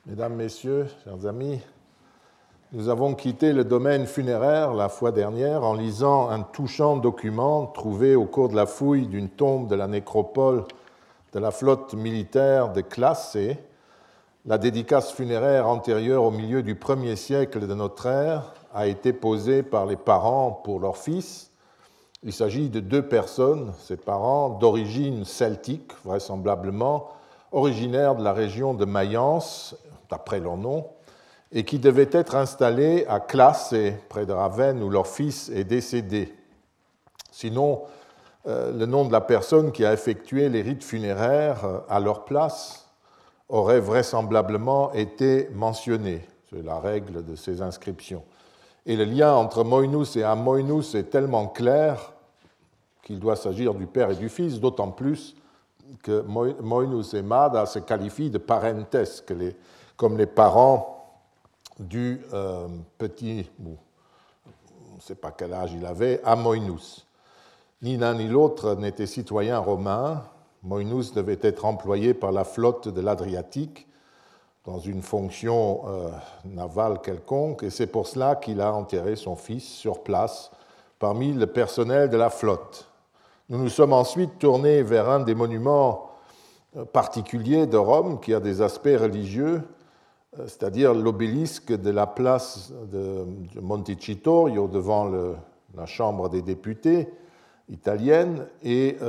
Mesdames, Messieurs, chers amis, nous avons quitté le domaine funéraire la fois dernière en lisant un touchant document trouvé au cours de la fouille d'une tombe de la nécropole de la flotte militaire de Classe, la dédicace funéraire antérieure au milieu du 1er siècle de notre ère a été posée par les parents pour leur fils. Il s'agit de deux personnes, ces parents, d'origine celtique, vraisemblablement, originaires de la région de Mayence, d'après leur nom, et qui devaient être installés à Classe, près de Ravenne, où leur fils est décédé. Sinon, le nom de la personne qui a effectué les rites funéraires à leur place aurait vraisemblablement été mentionné. C'est la règle de ces inscriptions. Et le lien entre Moïnous et Amoïnous est tellement clair qu'il doit s'agir du père et du fils, d'autant plus que Moïnous et Mada se qualifient de parentes, comme les parents du petit, on ne sait pas quel âge il avait, Amoïnous. Ni l'un ni l'autre n'était citoyen romain. Moïnous devait être employé par la flotte de l'Adriatique dans une fonction navale quelconque, et c'est pour cela qu'il a enterré son fils sur place parmi le personnel de la flotte. Nous nous sommes ensuite tournés vers un des monuments particuliers de Rome qui a des aspects religieux, c'est-à-dire l'obélisque de la place de Montecitorio devant la Chambre des députés italienne, et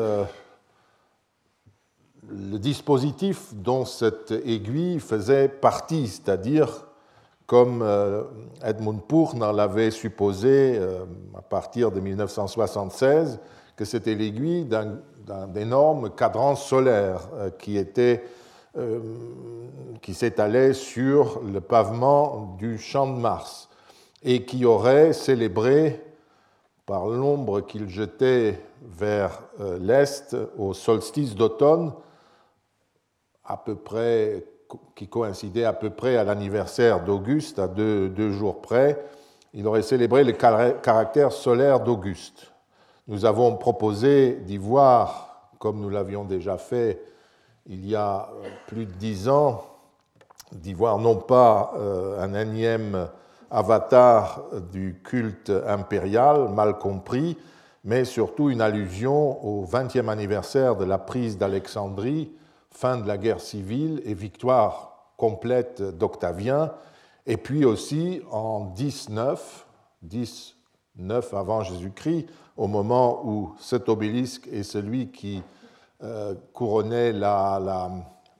le dispositif dont cette aiguille faisait partie, c'est-à-dire comme Edmund Purner l'avait supposé à partir de 1976, que c'était l'aiguille d'un énorme cadran solaire qui s'étalait sur le pavement du Champ de Mars et qui aurait célébré, par l'ombre qu'il jetait vers l'est au solstice d'automne, qui coïncidait à peu près à l'anniversaire d'Auguste, à deux jours près, il aurait célébré le caractère solaire d'Auguste. Nous avons proposé d'y voir, comme nous l'avions déjà fait il y a plus de 10 ans, d'y voir non pas un énième avatar du culte impérial, mal compris, mais surtout une allusion au 20e anniversaire de la prise d'Alexandrie, fin de la guerre civile et victoire complète d'Octavien, et puis aussi en 10-9 avant Jésus-Christ, au moment où cet obélisque est celui qui couronnait la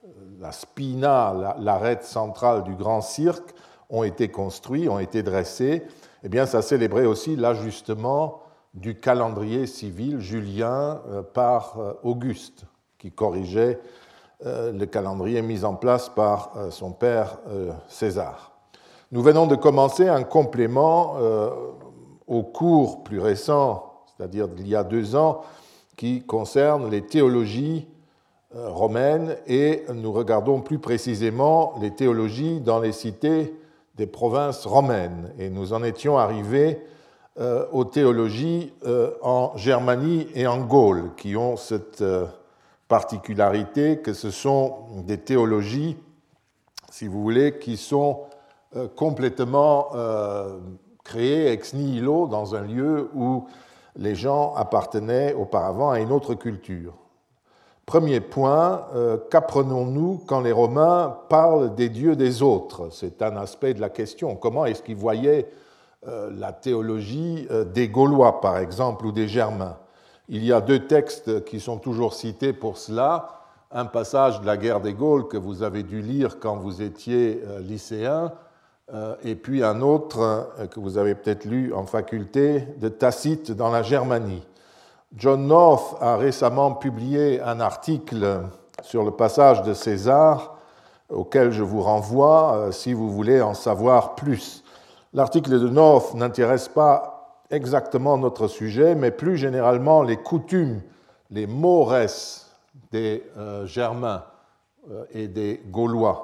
spina, l'arête centrale du grand cirque, ont été construits, ont été dressés, eh bien, ça célébrait aussi l'ajustement du calendrier civil julien par Auguste, qui corrigeait le calendrier mis en place par son père César. Nous venons de commencer un complément au cours plus récent, c'est-à-dire d'il y a 2 ans, qui concerne les théologies romaines, et nous regardons plus précisément les théologies dans les cités des provinces romaines. Et nous en étions arrivés aux théologies en Germanie et en Gaule, qui ont cette particularité que ce sont des théologies, si vous voulez, qui sont complètement créées ex nihilo dans un lieu où les gens appartenaient auparavant à une autre culture. Premier point, qu'apprenons-nous quand les Romains parlent des dieux des autres? C'est un aspect de la question. Comment est-ce qu'ils voyaient la théologie des Gaulois, par exemple, ou des Germains? Il y a 2 textes qui sont toujours cités pour cela. Un passage de la guerre des Gaules que vous avez dû lire quand vous étiez lycéen, et puis un autre que vous avez peut-être lu en faculté, de Tacite dans la Germanie. John North a récemment publié un article sur le passage de César, auquel je vous renvoie si vous voulez en savoir plus. L'article de North n'intéresse pas exactement notre sujet, mais plus généralement les coutumes, les mores des Germains et des Gaulois.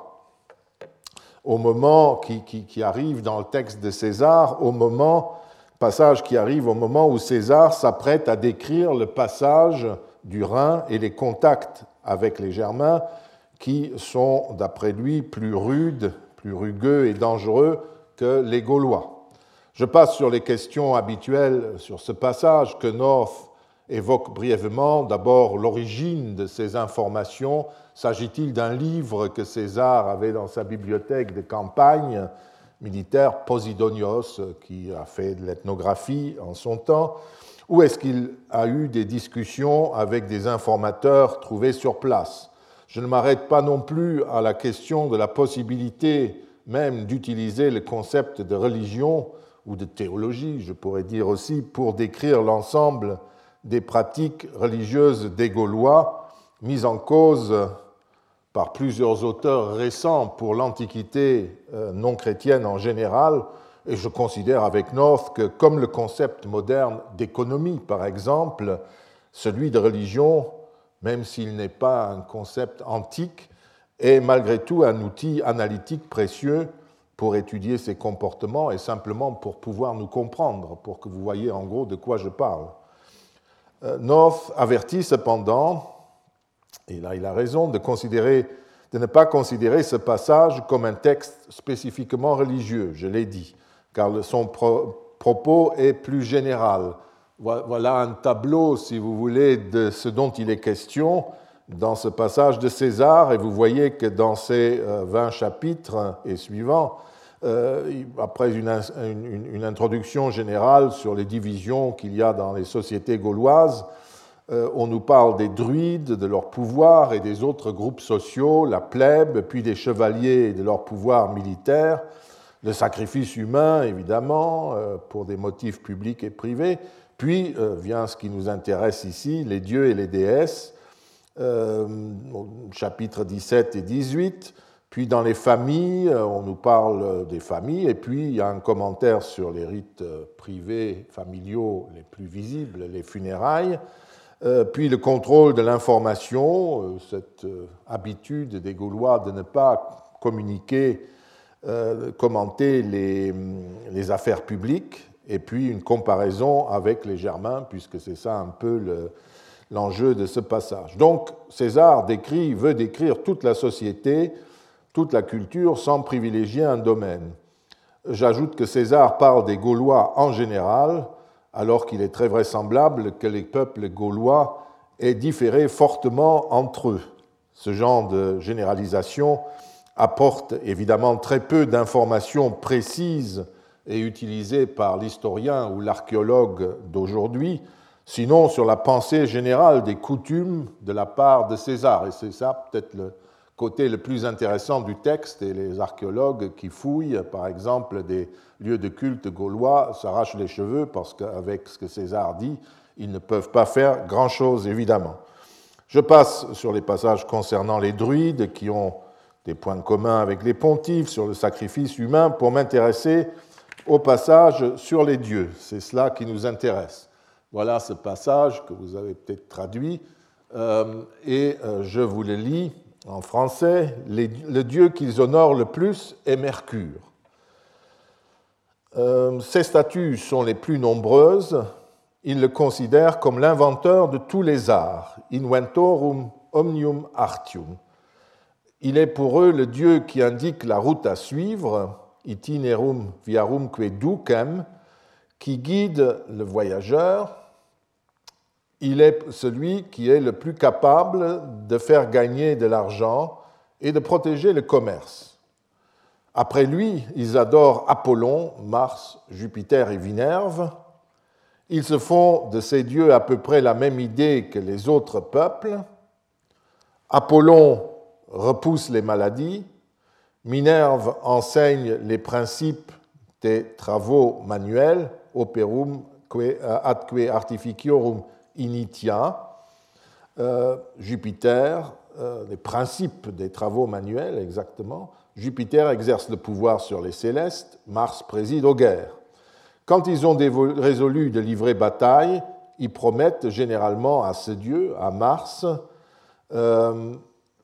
Au moment qui arrive dans le texte de César, passage qui arrive au moment où César s'apprête à décrire le passage du Rhin et les contacts avec les Germains qui sont, d'après lui, plus rudes, plus rugueux et dangereux que les Gaulois. Je passe sur les questions habituelles sur ce passage que North évoque brièvement. D'abord, l'origine de ces informations. S'agit-il d'un livre que César avait dans sa bibliothèque de campagne militaire, Posidonios, qui a fait de l'ethnographie en son temps, ou est-ce qu'il a eu des discussions avec des informateurs trouvés sur place? Je ne m'arrête pas non plus à la question de la possibilité même d'utiliser le concept de religion ou de théologie, je pourrais dire aussi, pour décrire l'ensemble des pratiques religieuses des Gaulois, mises en cause par plusieurs auteurs récents pour l'Antiquité non chrétienne en général, et je considère avec North que, comme le concept moderne d'économie, par exemple, celui de religion, même s'il n'est pas un concept antique, est malgré tout un outil analytique précieux pour étudier ces comportements et simplement pour pouvoir nous comprendre, pour que vous voyez en gros de quoi je parle. North avertit cependant, et là il a raison, de ne pas considérer ce passage comme un texte spécifiquement religieux, je l'ai dit, car son propos est plus général. Voilà un tableau, si vous voulez, de ce dont il est question dans ce passage de César, et vous voyez que dans ces 20 chapitres et suivants, après une introduction générale sur les divisions qu'il y a dans les sociétés gauloises, on nous parle des druides, de leur pouvoir et des autres groupes sociaux, la plèbe, puis des chevaliers et de leur pouvoir militaire, le sacrifice humain, évidemment, pour des motifs publics et privés, puis vient ce qui nous intéresse ici, les dieux et les déesses, chapitres 17 et 18, puis dans les familles, on nous parle des familles, et puis il y a un commentaire sur les rites privés, familiaux les plus visibles, les funérailles, puis le contrôle de l'information, cette habitude des Gaulois de ne pas communiquer, commenter les affaires publiques, et puis une comparaison avec les Germains, puisque c'est ça un peu l'enjeu de ce passage. Donc César veut décrire toute la société, toute la culture, sans privilégier un domaine. J'ajoute que César parle des Gaulois en général, alors qu'il est très vraisemblable que les peuples gaulois aient différé fortement entre eux. Ce genre de généralisation apporte évidemment très peu d'informations précises et utilisées par l'historien ou l'archéologue d'aujourd'hui, sinon sur la pensée générale des coutumes de la part de César. Et c'est ça peut-être le côté le plus intéressant du texte, et les archéologues qui fouillent, par exemple, des lieux de culte gaulois s'arrachent les cheveux parce qu'avec ce que César dit, ils ne peuvent pas faire grand-chose, évidemment. Je passe sur les passages concernant les druides, qui ont des points communs avec les pontifes, sur le sacrifice humain, pour m'intéresser au passage sur les dieux. C'est cela qui nous intéresse. Voilà ce passage que vous avez peut-être traduit, et je vous le lis en français. Le dieu qu'ils honorent le plus est Mercure. Ses statues sont les plus nombreuses. Ils le considèrent comme l'inventeur de tous les arts, inventorum omnium artium. Il est pour eux le dieu qui indique la route à suivre, itinerum viarumque ducem, qui guide le voyageur. Il est celui qui est le plus capable de faire gagner de l'argent et de protéger le commerce. Après lui, ils adorent Apollon, Mars, Jupiter et Minerve. Ils se font de ces dieux à peu près la même idée que les autres peuples. Apollon repousse les maladies, Minerve enseigne les principes des travaux manuels, operum atque artificiorum initia, Jupiter, les principes des travaux manuels exactement. Jupiter exerce le pouvoir sur les célestes, Mars préside aux guerres. Quand ils ont résolu de livrer bataille, ils promettent généralement à ce dieu, à Mars, le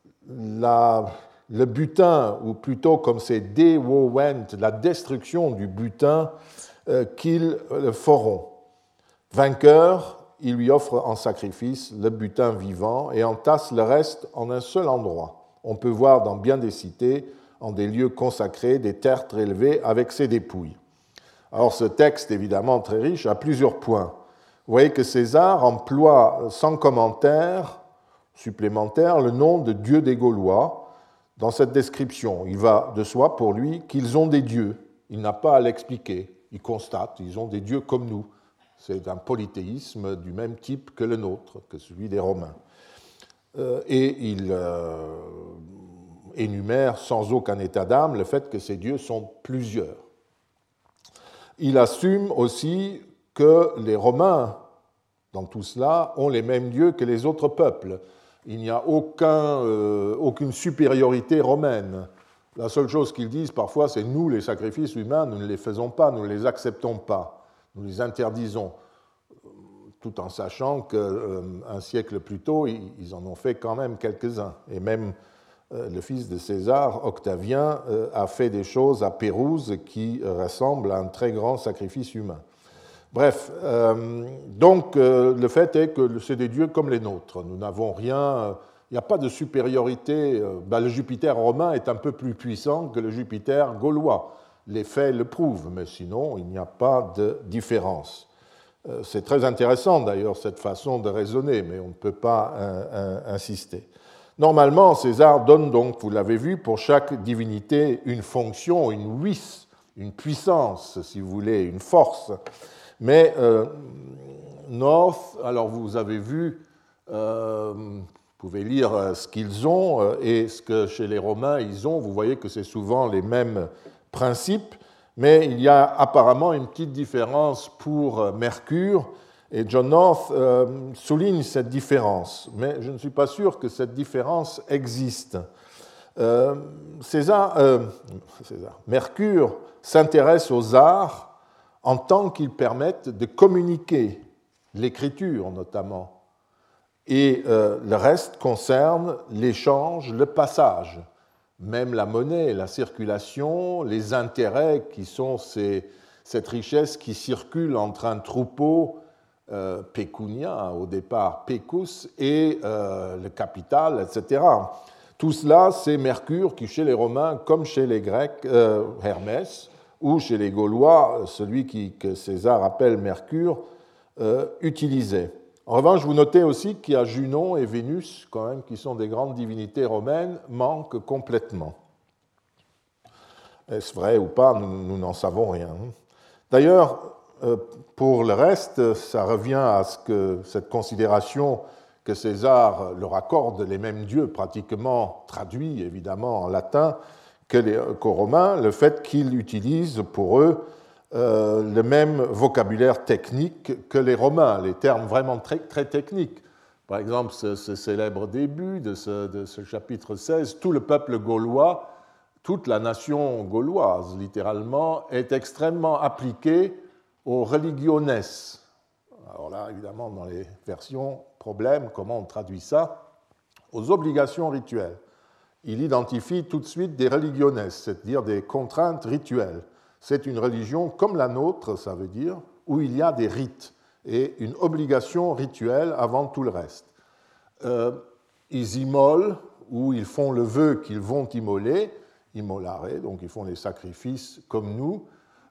butin, ou plutôt comme c'est dewowent, la destruction du butin qu'ils feront. Vainqueur, ils lui offrent en sacrifice le butin vivant et entassent le reste en un seul endroit. On peut voir dans bien des cités en des lieux consacrés, des tertres élevés avec ses dépouilles. Alors ce texte, évidemment très riche, a plusieurs points. Vous voyez que César emploie sans commentaire supplémentaire le nom de Dieu des Gaulois dans cette description. Il va de soi pour lui qu'ils ont des dieux. Il n'a pas à l'expliquer. Il constate, ils ont des dieux comme nous. C'est un polythéisme du même type que le nôtre, que celui des Romains. Et il énumère sans aucun état d'âme le fait que ces dieux sont plusieurs. Il assume aussi que les Romains, dans tout cela, ont les mêmes dieux que les autres peuples. Il n'y a aucune supériorité romaine. La seule chose qu'ils disent parfois, c'est nous, les sacrifices humains, nous ne les faisons pas, nous ne les acceptons pas, nous les interdisons, tout en sachant qu'un siècle plus tôt, ils en ont fait quand même quelques-uns. Et même le fils de César, Octavien, a fait des choses à Pérouse qui ressemblent à un très grand sacrifice humain. Bref, donc le fait est que c'est des dieux comme les nôtres. Nous n'avons rien, il n'y a pas de supériorité. Le Jupiter romain est un peu plus puissant que le Jupiter gaulois. Les faits le prouvent, mais sinon il n'y a pas de différence. C'est très intéressant d'ailleurs cette façon de raisonner, mais on ne peut pas insister. Normalement, César donne donc, vous l'avez vu, pour chaque divinité une fonction, une vis, une puissance, si vous voulez, une force. Mais North, alors vous avez vu, vous pouvez lire ce qu'ils ont et ce que chez les Romains ils ont, vous voyez que c'est souvent les mêmes principes, mais il y a apparemment une petite différence pour Mercure, et John North souligne cette différence, mais je ne suis pas sûr que cette différence existe. Mercure s'intéresse aux arts en tant qu'ils permettent de communiquer, l'écriture notamment, et le reste concerne l'échange, le passage, même la monnaie, la circulation, les intérêts qui sont cette richesse qui circule entre un troupeau pécunia, au départ pecus, et le capital, etc. Tout cela, c'est Mercure qui, chez les Romains, comme chez les Grecs, Hermès, ou chez les Gaulois, celui que César appelle Mercure, utilisait. En revanche, vous notez aussi qu'il y a Junon et Vénus, quand même, qui sont des grandes divinités romaines, manquent complètement. Est-ce vrai ou pas? Nous n'en savons rien. D'ailleurs, pour le reste, ça revient à cette considération que César leur accorde les mêmes dieux, pratiquement traduits évidemment en latin, qu'aux Romains, le fait qu'ils utilisent pour eux le même vocabulaire technique que les Romains, les termes vraiment très, très techniques. Par exemple, ce célèbre début de ce chapitre 16, tout le peuple gaulois, toute la nation gauloise, littéralement, est extrêmement appliquée aux religiones. Alors là, évidemment, dans les versions, problème, comment on traduit ça? Aux obligations rituelles. Il identifie tout de suite des religiones, c'est-à-dire des contraintes rituelles. C'est une religion comme la nôtre, ça veut dire, où il y a des rites et une obligation rituelle avant tout le reste. Ils immolent, ou ils font le vœu qu'ils vont immoler, immolare, donc ils font les sacrifices comme nous.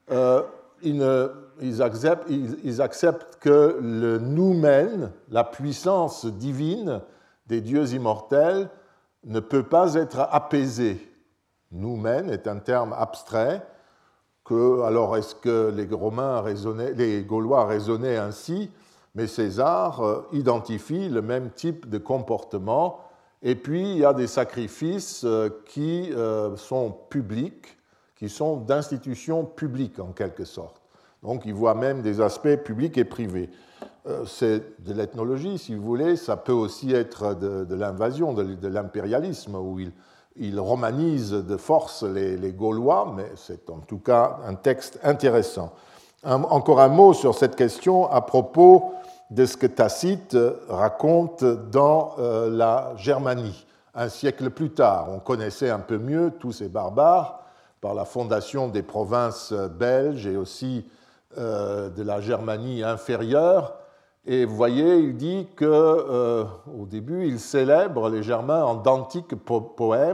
Ils acceptent que le noumen, la puissance divine des dieux immortels, ne peut pas être apaisé. Noumen est un terme abstrait. Alors, est-ce que les Gaulois raisonnaient ainsi? Mais César identifie le même type de comportement. Et puis, il y a des sacrifices qui sont publics, qui sont d'institutions publiques en quelque sorte. Donc, il voit même des aspects publics et privés. C'est de l'ethnologie, si vous voulez. Ça peut aussi être de l'invasion, de l'impérialisme, où il romanise de force les Gaulois, mais c'est en tout cas un texte intéressant. Encore un mot sur cette question à propos de ce que Tacite raconte dans la Germanie. Un siècle plus tard, on connaissait un peu mieux tous ces barbares par la fondation des provinces belges et aussi de la Germanie inférieure. Et vous voyez, il dit qu'au début, il célèbre les Germains en d'antiques poèmes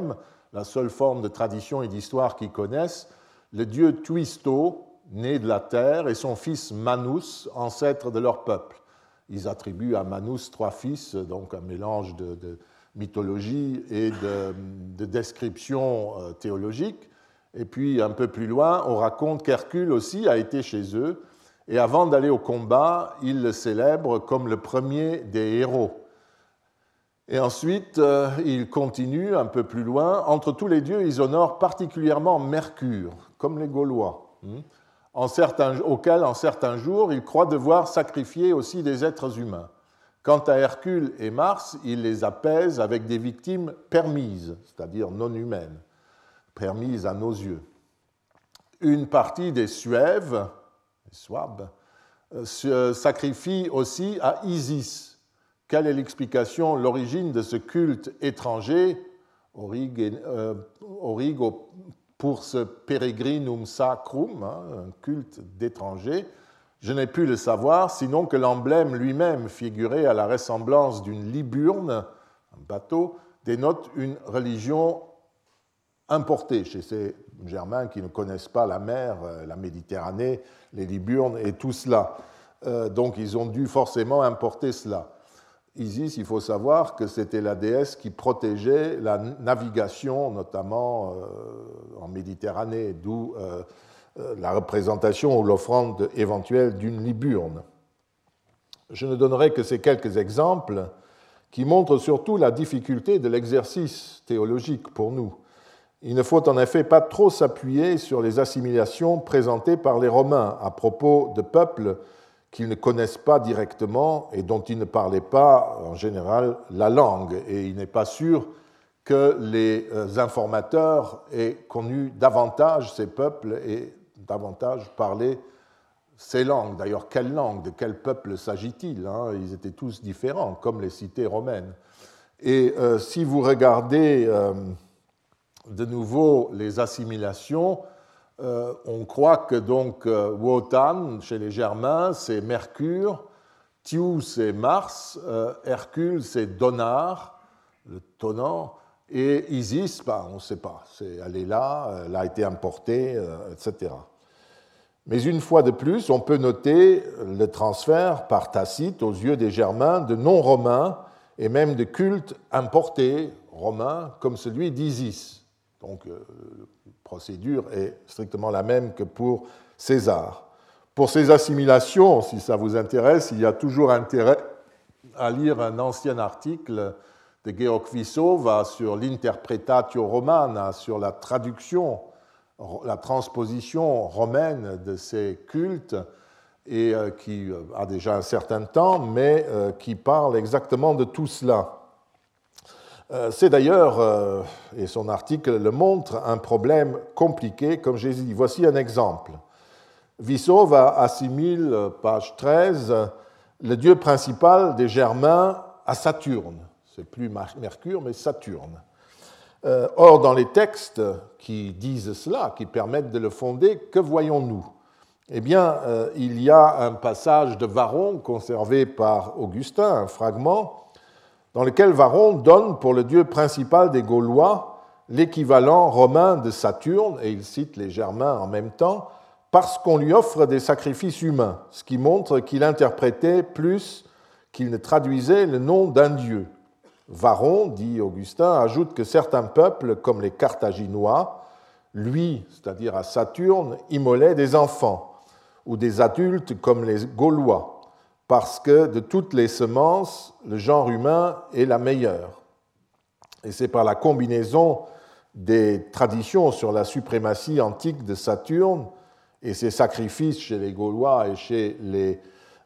la seule forme de tradition et d'histoire qu'ils connaissent, le dieu Tuisto, né de la terre, et son fils Manus, ancêtre de leur peuple. Ils attribuent à Manus 3 fils, donc un mélange de mythologie et de description théologique. Et puis, un peu plus loin, on raconte qu'Hercule aussi a été chez eux, et avant d'aller au combat, il le célèbre comme le premier des héros. Et ensuite, il continue un peu plus loin. Entre tous les dieux, ils honorent particulièrement Mercure, comme les Gaulois, auquel, en certains jours, ils croient devoir sacrifier aussi des êtres humains. Quant à Hercule et Mars, ils les apaisent avec des victimes permises, c'est-à-dire non humaines, permises à nos yeux. Une partie des Suèves, les Souabes, se sacrifie aussi à Isis. Quelle est l'explication, l'origine de ce culte étranger, origo pour ce peregrinum sacrum, un culte d'étranger? Je n'ai pu le savoir, sinon que l'emblème lui-même, figuré à la ressemblance d'une liburne, un bateau, dénote une religion importée chez ces Germains qui ne connaissent pas la mer, la Méditerranée, les liburnes et tout cela. Donc ils ont dû forcément importer cela. Isis, il faut savoir que c'était la déesse qui protégeait la navigation, notamment en Méditerranée, d'où la représentation ou l'offrande éventuelle d'une liburne. Je ne donnerai que ces quelques exemples qui montrent surtout la difficulté de l'exercice théologique pour nous. Il ne faut en effet pas trop s'appuyer sur les assimilations présentées par les Romains à propos de peuples qu'ils ne connaissent pas directement et dont ils ne parlaient pas en général la langue. Et il n'est pas sûr que les informateurs aient connu davantage ces peuples et davantage parlé ces langues. D'ailleurs, quelle langue, de quel peuple s'agit-il? Ils étaient tous différents, comme les cités romaines. Et si vous regardez de nouveau les assimilations, on croit que donc Wotan, chez les Germains, c'est Mercure, Thiou, c'est Mars, Hercule, c'est Donar, le tonnant, et Isis, on ne sait pas, elle est là, elle a été importée, etc. Mais une fois de plus, on peut noter le transfert par Tacite aux yeux des Germains de non-romains et même de cultes importés romains comme celui d'Isis. Donc, la procédure est strictement la même que pour César. Pour ces assimilations, si ça vous intéresse, il y a toujours intérêt à lire un ancien article de Georg Wissowa sur l'Interpretatio Romana, sur la traduction, la transposition romaine de ces cultes, et qui a déjà un certain temps, mais qui parle exactement de tout cela. C'est d'ailleurs, et son article le montre, un problème compliqué, comme j'ai dit. Voici un exemple. Wissowa assimile, page 13, le dieu principal des Germains à Saturne. C'est plus Mercure, mais Saturne. Or, dans les textes qui disent cela, qui permettent de le fonder, que voyons-nous? Eh bien, il y a un passage de Varron conservé par Augustin, un fragment, dans lequel Varron donne pour le dieu principal des Gaulois l'équivalent romain de Saturne, et il cite les Germains en même temps, parce qu'on lui offre des sacrifices humains, ce qui montre qu'il interprétait plus qu'il ne traduisait le nom d'un dieu. Varron, dit Augustin, ajoute que certains peuples, comme les Carthaginois, lui, c'est-à-dire à Saturne, immolaient des enfants, ou des adultes comme les Gaulois, parce que de toutes les semences, le genre humain est la meilleure. Et c'est par la combinaison des traditions sur la suprématie antique de Saturne et ses sacrifices chez les Gaulois et chez les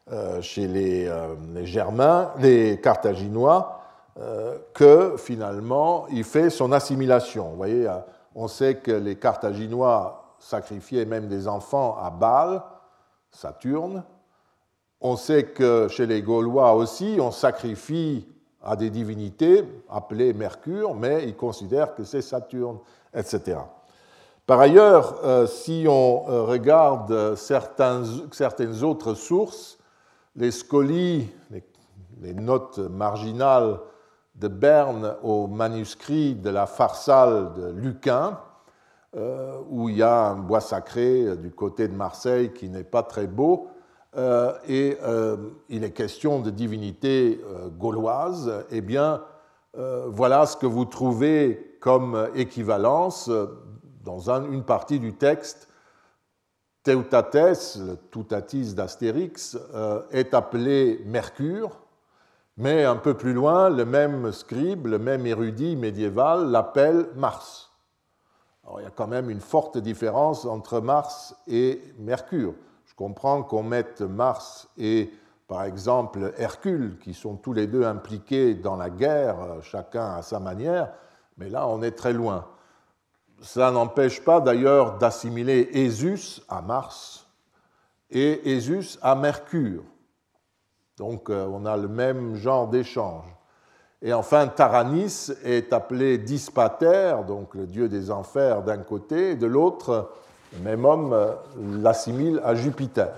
Germains, les Carthaginois, que finalement il fait son assimilation. Vous voyez, on sait que les Carthaginois sacrifiaient même des enfants à Baal, Saturne. On sait que chez les Gaulois aussi, on sacrifie à des divinités appelées Mercure, mais ils considèrent que c'est Saturne, etc. Par ailleurs, si on regarde certaines autres sources, les scolies, les notes marginales de Berne au manuscrit de la Pharsale de Lucain, où il y a un bois sacré du côté de Marseille qui n'est pas très beau, et il est question de divinité gauloise. Eh bien, voilà ce que vous trouvez comme équivalence dans une partie du texte. Teutates, le Toutatis d'Astérix, est appelé Mercure, mais un peu plus loin, le même scribe, le même érudit médiéval l'appelle Mars. Alors, il y a quand même une forte différence entre Mars et Mercure. Je comprends qu'on mette Mars et, par exemple, Hercule, qui sont tous les deux impliqués dans la guerre, chacun à sa manière, mais là, on est très loin. Ça n'empêche pas d'ailleurs d'assimiler Ésus à Mars et Ésus à Mercure. Donc, on a le même genre d'échange. Et enfin, Taranis est appelé Dispater, donc le dieu des enfers d'un côté, et de l'autre, le même homme l'assimile à Jupiter.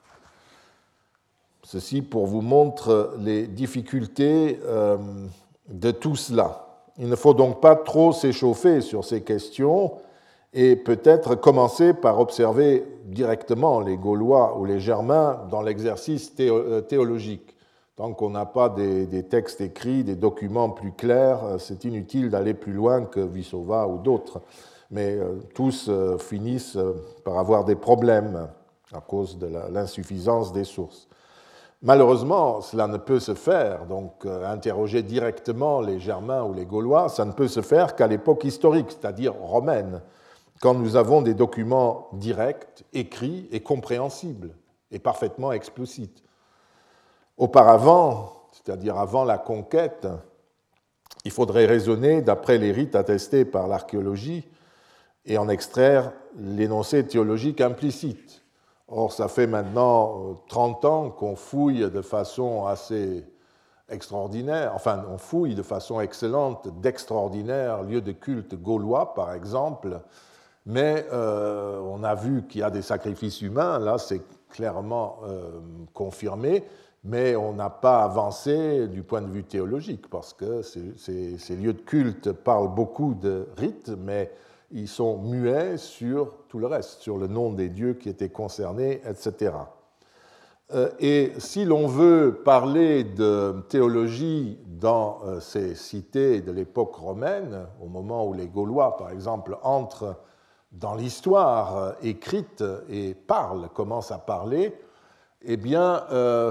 Ceci pour vous montrer les difficultés de tout cela. Il ne faut donc pas trop s'échauffer sur ces questions et peut-être commencer par observer directement les Gaulois ou les Germains dans l'exercice théologique. Tant qu'on n'a pas des textes écrits, des documents plus clairs, c'est inutile d'aller plus loin que Vissova ou d'autres. Mais tous finissent par avoir des problèmes à cause de l'insuffisance des sources. Malheureusement, cela ne peut se faire, donc interroger directement les Germains ou les Gaulois, ça ne peut se faire qu'à l'époque historique, c'est-à-dire romaine, quand nous avons des documents directs, écrits et compréhensibles, et parfaitement explicites. Auparavant, c'est-à-dire avant la conquête, il faudrait raisonner d'après les rites attestés par l'archéologie et en extraire l'énoncé théologique implicite. Or, ça fait maintenant 30 ans qu'on fouille de façon assez extraordinaire, enfin, on fouille de façon excellente d'extraordinaires lieux de culte gaulois, par exemple, mais on a vu qu'il y a des sacrifices humains, là c'est clairement confirmé, mais on n'a pas avancé du point de vue théologique, parce que ces lieux de culte parlent beaucoup de rites, mais ils sont muets sur tout le reste, sur le nom des dieux qui étaient concernés, etc. Et si l'on veut parler de théologie dans ces cités de l'époque romaine, au moment où les Gaulois, par exemple, entrent dans l'histoire écrite et commencent à parler, eh bien,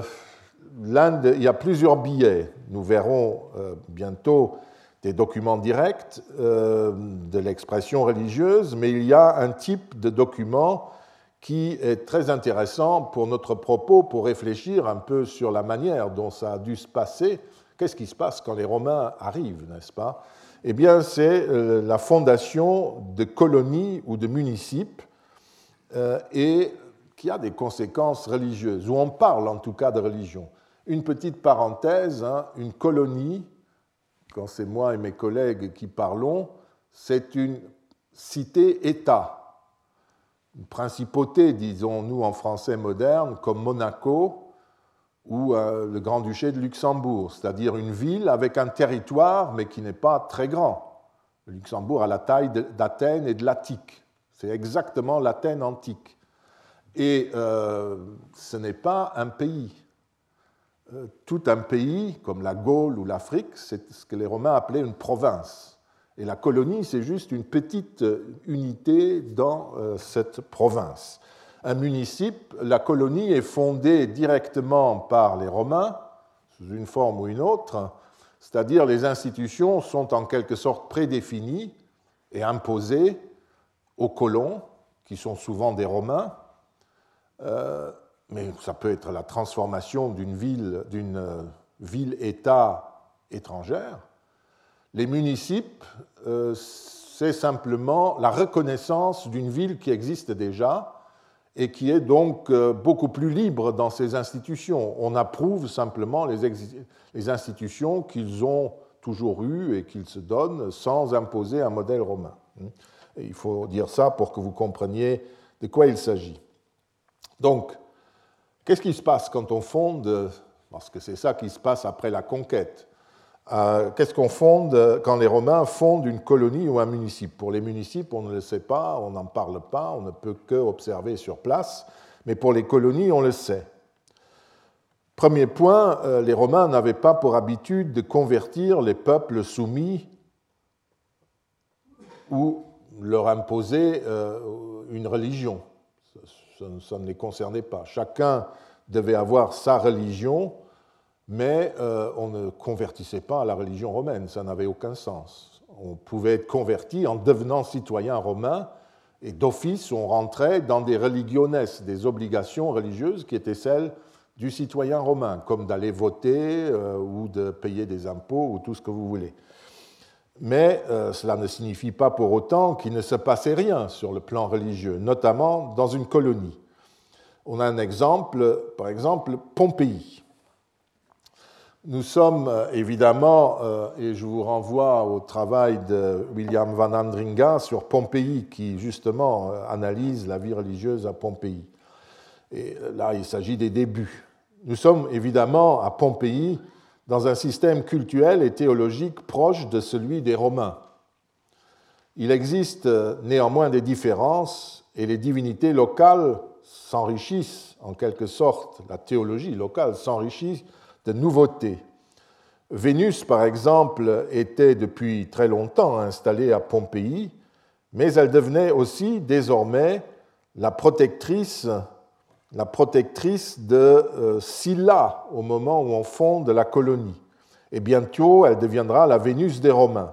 il y a plusieurs biais. Nous verrons bientôt des documents directs de l'expression religieuse, mais il y a un type de document qui est très intéressant pour notre propos, pour réfléchir un peu sur la manière dont ça a dû se passer. Qu'est-ce qui se passe quand les Romains arrivent, n'est-ce pas? Eh bien, c'est la fondation de colonies ou de municipes et qui a des conséquences religieuses, où on parle en tout cas de religion. Une petite parenthèse, une colonie, quand c'est moi et mes collègues qui parlons, c'est une cité-État, une principauté, disons-nous en français moderne, comme Monaco ou le Grand-Duché de Luxembourg, c'est-à-dire une ville avec un territoire, mais qui n'est pas très grand. Le Luxembourg a la taille d'Athènes et de l'Attique. C'est exactement l'Athènes antique. Et ce n'est pas un pays. Tout un pays, comme la Gaule ou l'Afrique, c'est ce que les Romains appelaient une province. Et la colonie, c'est juste une petite unité dans cette province. Un municipe, la colonie est fondée directement par les Romains, sous une forme ou une autre, c'est-à-dire les institutions sont en quelque sorte prédéfinies et imposées aux colons, qui sont souvent des Romains, mais ça peut être la transformation d'une ville-État étrangère. Les municipes, c'est simplement la reconnaissance d'une ville qui existe déjà et qui est donc beaucoup plus libre dans ses institutions. On approuve simplement les institutions qu'ils ont toujours eues et qu'ils se donnent sans imposer un modèle romain. Et il faut dire ça pour que vous compreniez de quoi il s'agit. Donc, qu'est-ce qui se passe quand on fonde, parce que c'est ça qui se passe après la conquête, Qu'est-ce qu'on fonde quand les Romains fondent une colonie ou un municipe? Pour les municipes, on ne le sait pas, on n'en parle pas, on ne peut qu'observer sur place, mais pour les colonies, on le sait. Premier point, les Romains n'avaient pas pour habitude de convertir les peuples soumis ou leur imposer une religion. Ça ne les concernait pas. Chacun devait avoir sa religion, mais on ne convertissait pas à la religion romaine, ça n'avait aucun sens. On pouvait être converti en devenant citoyen romain, et d'office, on rentrait dans des religiones, des obligations religieuses qui étaient celles du citoyen romain, comme d'aller voter ou de payer des impôts ou tout ce que vous voulez. Mais cela ne signifie pas pour autant qu'il ne se passait rien sur le plan religieux, notamment dans une colonie. On a un exemple, par exemple, Pompéi. Nous sommes évidemment, et je vous renvoie au travail de William Van Andringa sur Pompéi, qui justement analyse la vie religieuse à Pompéi. Et là, il s'agit des débuts. Nous sommes évidemment à Pompéi dans un système cultuel et théologique proche de celui des Romains. Il existe néanmoins des différences et les divinités locales s'enrichissent, en quelque sorte, la théologie locale s'enrichit de nouveautés. Vénus, par exemple, était depuis très longtemps installée à Pompéi, mais elle devenait aussi désormais la protectrice de Sylla au moment où on fonde la colonie. Et bientôt, elle deviendra la Vénus des Romains.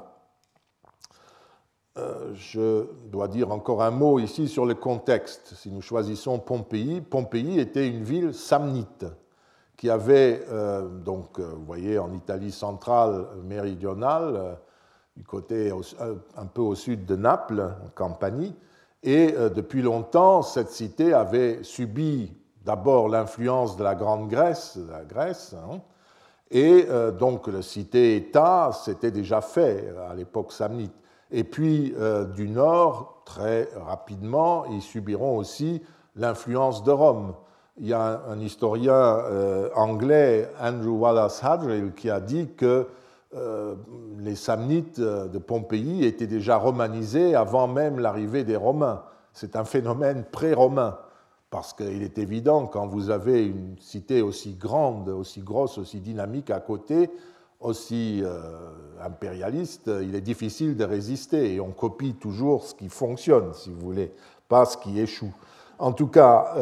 Je dois dire encore un mot ici sur le contexte. Si nous choisissons Pompéi, Pompéi était une ville samnite qui avait, vous voyez, en Italie centrale, méridionale, du côté un peu au sud de Naples, en Campanie, et depuis longtemps, cette cité avait subi d'abord l'influence de la Grande Grèce, de la Grèce, et donc le cité-État s'était déjà fait à l'époque samnite. Et puis du nord, très rapidement, ils subiront aussi l'influence de Rome. Il y a un historien anglais, Andrew Wallace Hadrill, qui a dit que les Samnites de Pompéi étaient déjà romanisés avant même l'arrivée des Romains. C'est un phénomène pré-romain, parce qu'il est évident, quand vous avez une cité aussi grande, aussi grosse, aussi dynamique à côté, aussi impérialiste, il est difficile de résister, et on copie toujours ce qui fonctionne, si vous voulez, pas ce qui échoue. En tout cas,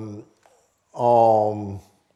en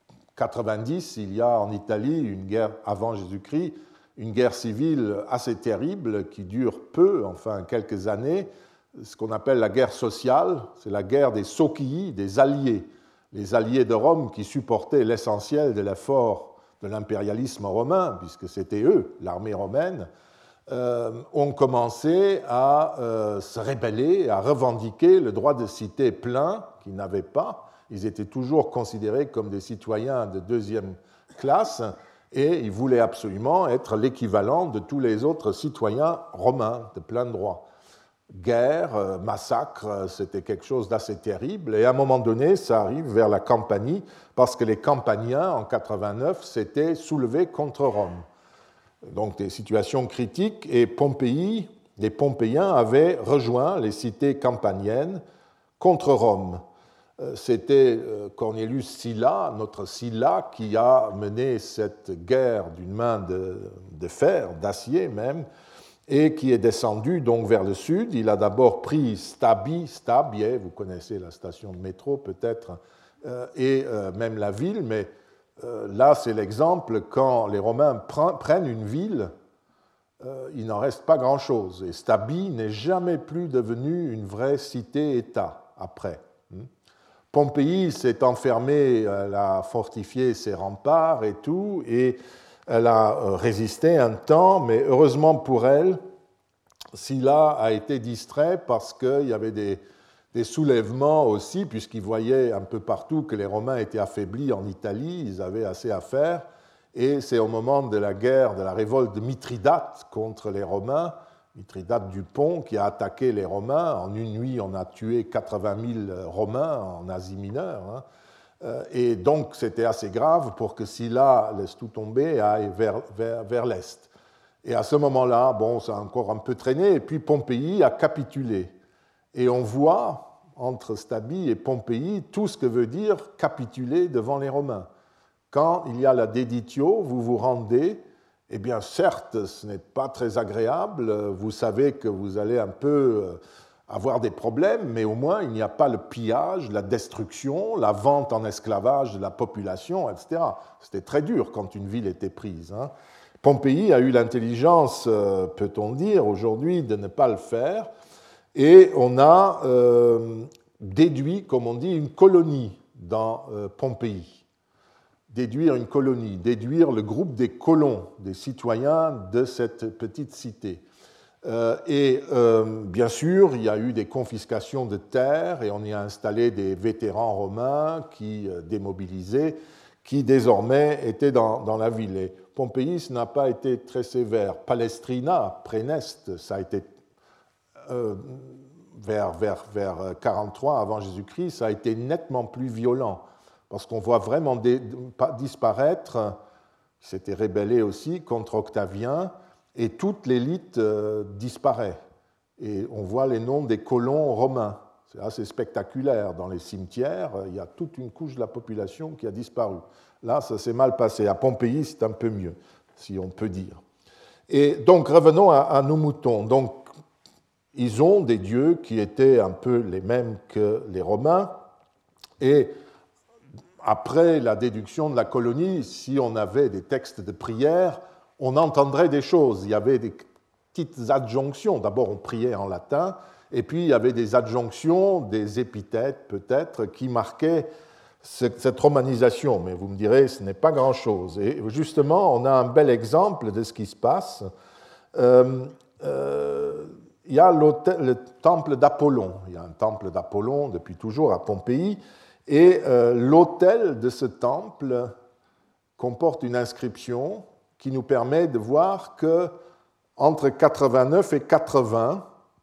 90, il y a en Italie une guerre avant Jésus-Christ, une guerre civile assez terrible qui dure peu, enfin quelques années, ce qu'on appelle la guerre sociale, c'est la guerre des socii, des alliés, les alliés de Rome qui supportaient l'essentiel de l'effort de l'impérialisme romain, puisque c'était eux, l'armée romaine, ont commencé à se rebeller, à revendiquer le droit de cité plein qu'ils n'avaient pas. Ils étaient toujours considérés comme des citoyens de deuxième classe et ils voulaient absolument être l'équivalent de tous les autres citoyens romains de plein droit. Guerre, massacre, c'était quelque chose d'assez terrible. Et à un moment donné, ça arrive vers la Campanie, parce que les Campaniens, en 89, s'étaient soulevés contre Rome. Donc des situations critiques, et Pompéi, les Pompéiens avaient rejoint les cités campaniennes contre Rome. C'était Cornelius Sylla, notre Sylla, qui a mené cette guerre d'une main de fer, d'acier même, et qui est descendu donc vers le sud. Il a d'abord pris Stabie, vous connaissez la station de métro peut-être, et même la ville, mais là c'est l'exemple, quand les Romains prennent une ville, il n'en reste pas grand-chose. Et Stabie n'est jamais plus devenue une vraie cité-État après. Pompéi s'est enfermée, elle a fortifié ses remparts et tout, et elle a résisté un temps, mais heureusement pour elle, Sylla a été distrait parce qu'il y avait des soulèvements aussi, puisqu'ils voyaient un peu partout que les Romains étaient affaiblis en Italie, ils avaient assez à faire, et c'est au moment de la guerre, de la révolte de Mithridate contre les Romains, Mithridate du Pont, qui a attaqué les Romains. En une nuit, on a tué 80 000 Romains en Asie mineure, Et donc, c'était assez grave pour que Sylla laisse tout tomber et aille vers l'est. Et à ce moment-là, bon, ça a encore un peu traîné, et puis Pompéi a capitulé. Et on voit, entre Stabie et Pompéi, tout ce que veut dire capituler devant les Romains. Quand il y a la déditio, vous vous rendez, eh bien, certes, ce n'est pas très agréable, vous savez que vous allez un peu avoir des problèmes, mais au moins, il n'y a pas le pillage, la destruction, la vente en esclavage de la population, etc. C'était très dur quand une ville était prise. Pompéi a eu l'intelligence, peut-on dire, aujourd'hui, de ne pas le faire, et on a déduit, comme on dit, une colonie dans Pompéi. Déduire une colonie, déduire le groupe des colons, des citoyens de cette petite cité. Et bien sûr, il y a eu des confiscations de terres et on y a installé des vétérans romains qui, démobilisés, qui désormais étaient dans la ville. Et Pompéi, ça n'a pas été très sévère. Palestrina, Préneste, ça a été vers 43 avant Jésus-Christ, ça a été nettement plus violent parce qu'on voit vraiment disparaître, qui s'était rébellé aussi contre Octavien, et toute l'élite disparaît. Et on voit les noms des colons romains. C'est assez spectaculaire. Dans les cimetières, il y a toute une couche de la population qui a disparu. Là, ça s'est mal passé. À Pompéi, c'est un peu mieux, si on peut dire. Et donc, revenons à nos moutons. Donc, ils ont des dieux qui étaient un peu les mêmes que les Romains. Et après la déduction de la colonie, si on avait des textes de prière, on entendrait des choses. Il y avait des petites adjonctions. D'abord, on priait en latin, et puis il y avait des adjonctions, des épithètes peut-être, qui marquaient cette romanisation. Mais vous me direz, ce n'est pas grand-chose. Et justement, on a un bel exemple de ce qui se passe. Il y a le temple d'Apollon. Il y a un temple d'Apollon depuis toujours à Pompéi, et l'autel de ce temple comporte une inscription qui nous permet de voir que entre 89 et 80,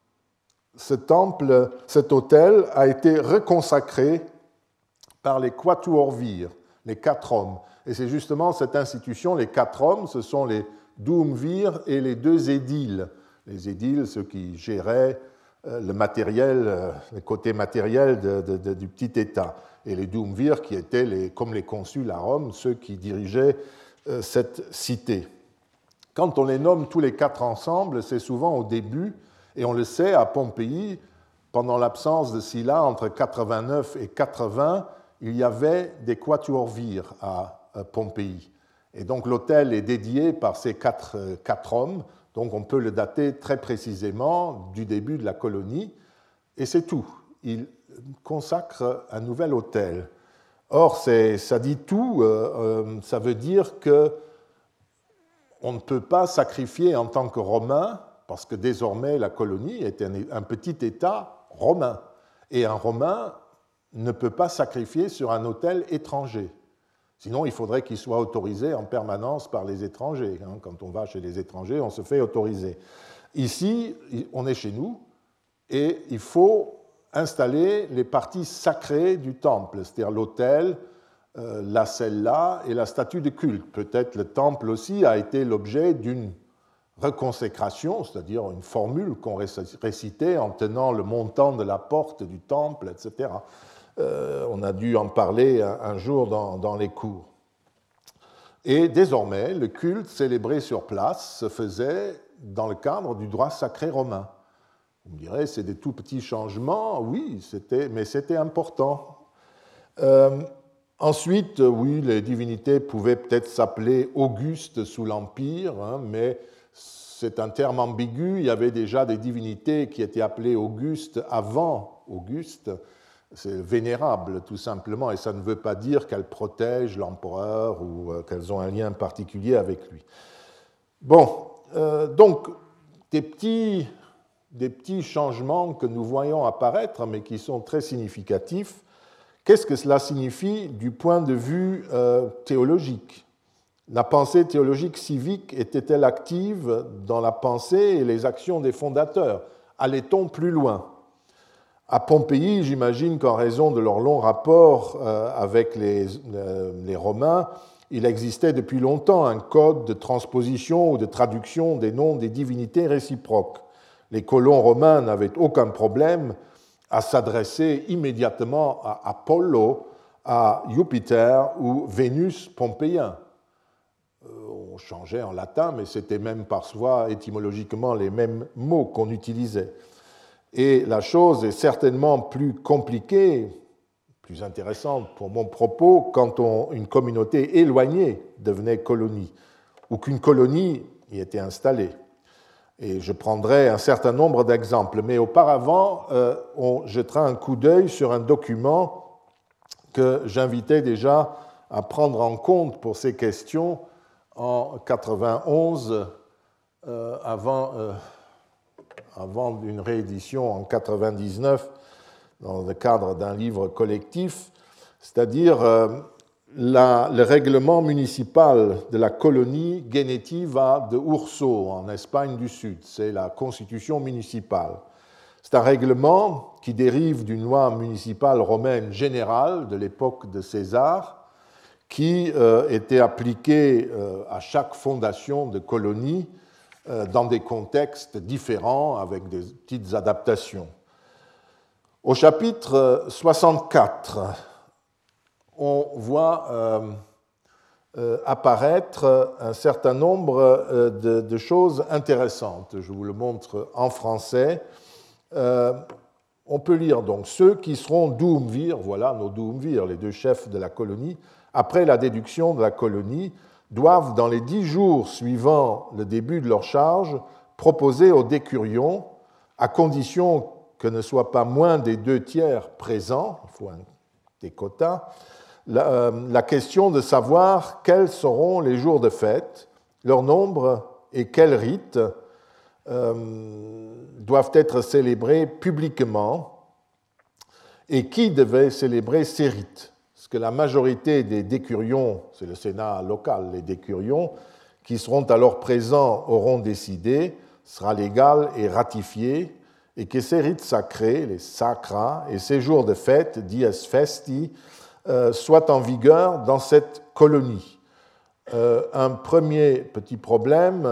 cet autel a été reconsacré par les quatuorvires, les 4 hommes. Et c'est justement cette institution, les 4 hommes, ce sont les douumvirs et les 2 édiles. Les édiles, ceux qui géraient le matériel, le côté matériel du petit État. Et les douumvirs qui étaient, comme les consuls à Rome, ceux qui dirigeaient cette cité. Quand on les nomme tous les 4 ensemble, c'est souvent au début, et on le sait, à Pompéi, pendant l'absence de Sylla, entre 89 et 80, il y avait des quatuorvires à Pompéi. Et donc l'autel est dédié par ces 4 hommes, donc on peut le dater très précisément du début de la colonie, et c'est tout. Il consacre un nouvel autel. Or, ça dit tout, ça veut dire qu'on ne peut pas sacrifier en tant que Romain, parce que désormais la colonie est un petit État romain, et un Romain ne peut pas sacrifier sur un autel étranger. Sinon, il faudrait qu'il soit autorisé en permanence par les étrangers. Quand on va chez les étrangers, on se fait autoriser. Ici, on est chez nous, et il faut installer les parties sacrées du temple, c'est-à-dire l'autel, la cella et la statue de culte. Peut-être le temple aussi a été l'objet d'une reconsécration, c'est-à-dire une formule qu'on récitait en tenant le montant de la porte du temple, etc. On a dû en parler un jour dans les cours. Et désormais, le culte célébré sur place se faisait dans le cadre du droit sacré romain. Vous me direz, c'est des tout petits changements, oui, mais c'était important. Ensuite, oui, les divinités pouvaient peut-être s'appeler Auguste sous l'Empire, mais c'est un terme ambigu. Il y avait déjà des divinités qui étaient appelées Auguste avant Auguste. C'est vénérable, tout simplement, et ça ne veut pas dire qu'elles protègent l'empereur ou qu'elles ont un lien particulier avec lui. Bon, donc, des petits changements que nous voyons apparaître, mais qui sont très significatifs. Qu'est-ce que cela signifie du point de vue théologique? La pensée théologique civique était-elle active dans la pensée et les actions des fondateurs? Allait-on plus loin? À Pompéi, j'imagine qu'en raison de leur long rapport avec les Romains, il existait depuis longtemps un code de transposition ou de traduction des noms des divinités réciproques. Les colons romains n'avaient aucun problème à s'adresser immédiatement à Apollo, à Jupiter ou Vénus pompéien. On changeait en latin, mais c'était même parfois étymologiquement les mêmes mots qu'on utilisait. Et la chose est certainement plus compliquée, plus intéressante pour mon propos, quand une communauté éloignée devenait colonie, ou qu'une colonie y était installée. Et je prendrai un certain nombre d'exemples. Mais auparavant, on jettera un coup d'œil sur un document que j'invitais déjà à prendre en compte pour ces questions en 91, avant une réédition en 99 dans le cadre d'un livre collectif, c'est-à-dire le règlement municipal de la colonie Genetiva de Urso en Espagne du Sud. C'est la constitution municipale. C'est un règlement qui dérive d'une loi municipale romaine générale de l'époque de César, qui était appliquée à chaque fondation de colonie dans des contextes différents, avec des petites adaptations. Au chapitre 64, on voit apparaître un certain nombre de choses intéressantes. Je vous le montre en français. On peut lire donc ceux qui seront Doumvir, voilà nos Doumvir, les deux chefs de la colonie, après la déduction de la colonie, doivent, dans les 10 jours suivant le début de leur charge, proposer aux décurions, à condition que ne soient pas moins des 2/3 présents, il faut des quotas, la question de savoir quels seront les jours de fête, leur nombre et quels rites doivent être célébrés publiquement et qui devait célébrer ces rites. Parce que la majorité des décurions, c'est le Sénat local, les décurions, qui seront alors présents auront décidé, sera légal et ratifié, et que ces rites sacrés, les sacra, et ces jours de fête, dies festi, soient en vigueur dans cette colonie. Un premier petit problème,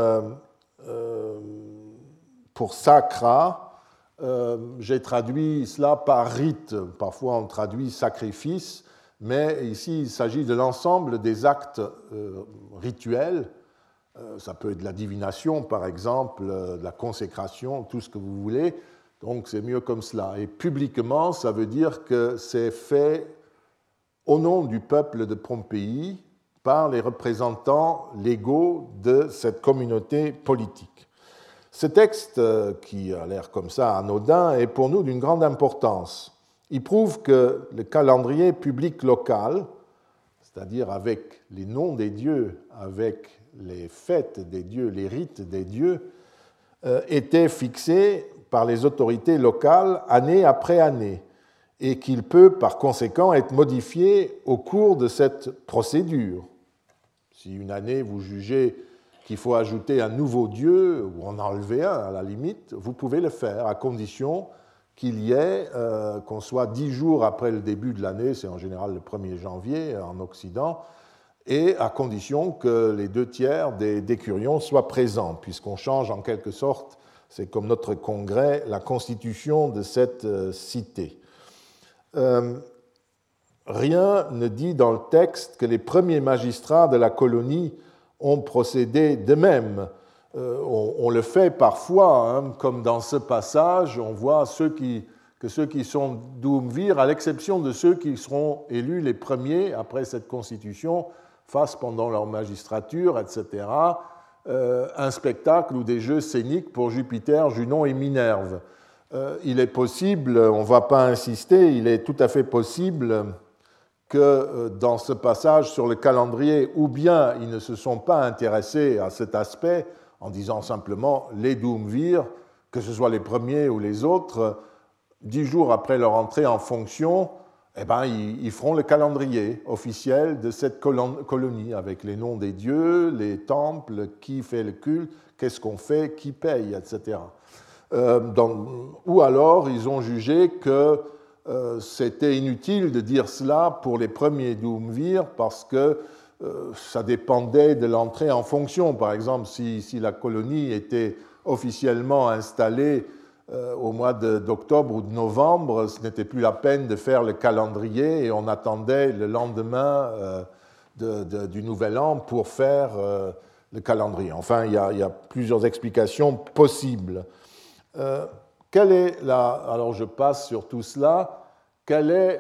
pour sacra, j'ai traduit cela par rite, parfois on traduit sacrifice, mais ici il s'agit de l'ensemble des actes rituels. Ça peut être de la divination, par exemple, de la consécration, tout ce que vous voulez. Donc c'est mieux comme cela. Et publiquement, ça veut dire que c'est fait au nom du peuple de Pompéi par les représentants légaux de cette communauté politique. Ce texte, qui a l'air comme ça anodin, est pour nous d'une grande importance. Il prouve que le calendrier public local, c'est-à-dire avec les noms des dieux, avec les fêtes des dieux, les rites des dieux, était fixé par les autorités locales année après année et qu'il peut par conséquent être modifié au cours de cette procédure. Si une année vous jugez qu'il faut ajouter un nouveau dieu ou en enlever un à la limite, vous pouvez le faire à condition qu'il y ait, qu'on soit 10 jours après le début de l'année, c'est en général le 1er janvier en Occident, et à condition que les 2/3 des décurions soient présents, puisqu'on change en quelque sorte, c'est comme notre congrès, la constitution de cette cité. Rien ne dit dans le texte que les premiers magistrats de la colonie ont procédé de même. On le fait parfois, hein, comme dans ce passage, on voit que ceux qui sont Doumvir, à l'exception de ceux qui seront élus les premiers après cette constitution, fassent pendant leur magistrature, etc., un spectacle ou des jeux scéniques pour Jupiter, Junon et Minerve. Il est possible, on ne va pas insister, il est tout à fait possible que dans ce passage sur le calendrier, ou bien ils ne se sont pas intéressés à cet aspect en disant simplement les Doumvir, que ce soit les premiers ou les autres, 10 jours après leur entrée en fonction, eh ben, ils feront le calendrier officiel de cette colonie avec les noms des dieux, les temples, qui fait le culte, qu'est-ce qu'on fait, qui paye, etc. ou alors ils ont jugé que c'était inutile de dire cela pour les premiers Doumvirs parce que ça dépendait de l'entrée en fonction. Par exemple, si la colonie était officiellement installée au mois d'octobre ou de novembre, ce n'était plus la peine de faire le calendrier et on attendait le lendemain du Nouvel An pour faire le calendrier. Enfin, il y a plusieurs explications possibles. Alors je passe sur tout cela. Quelle est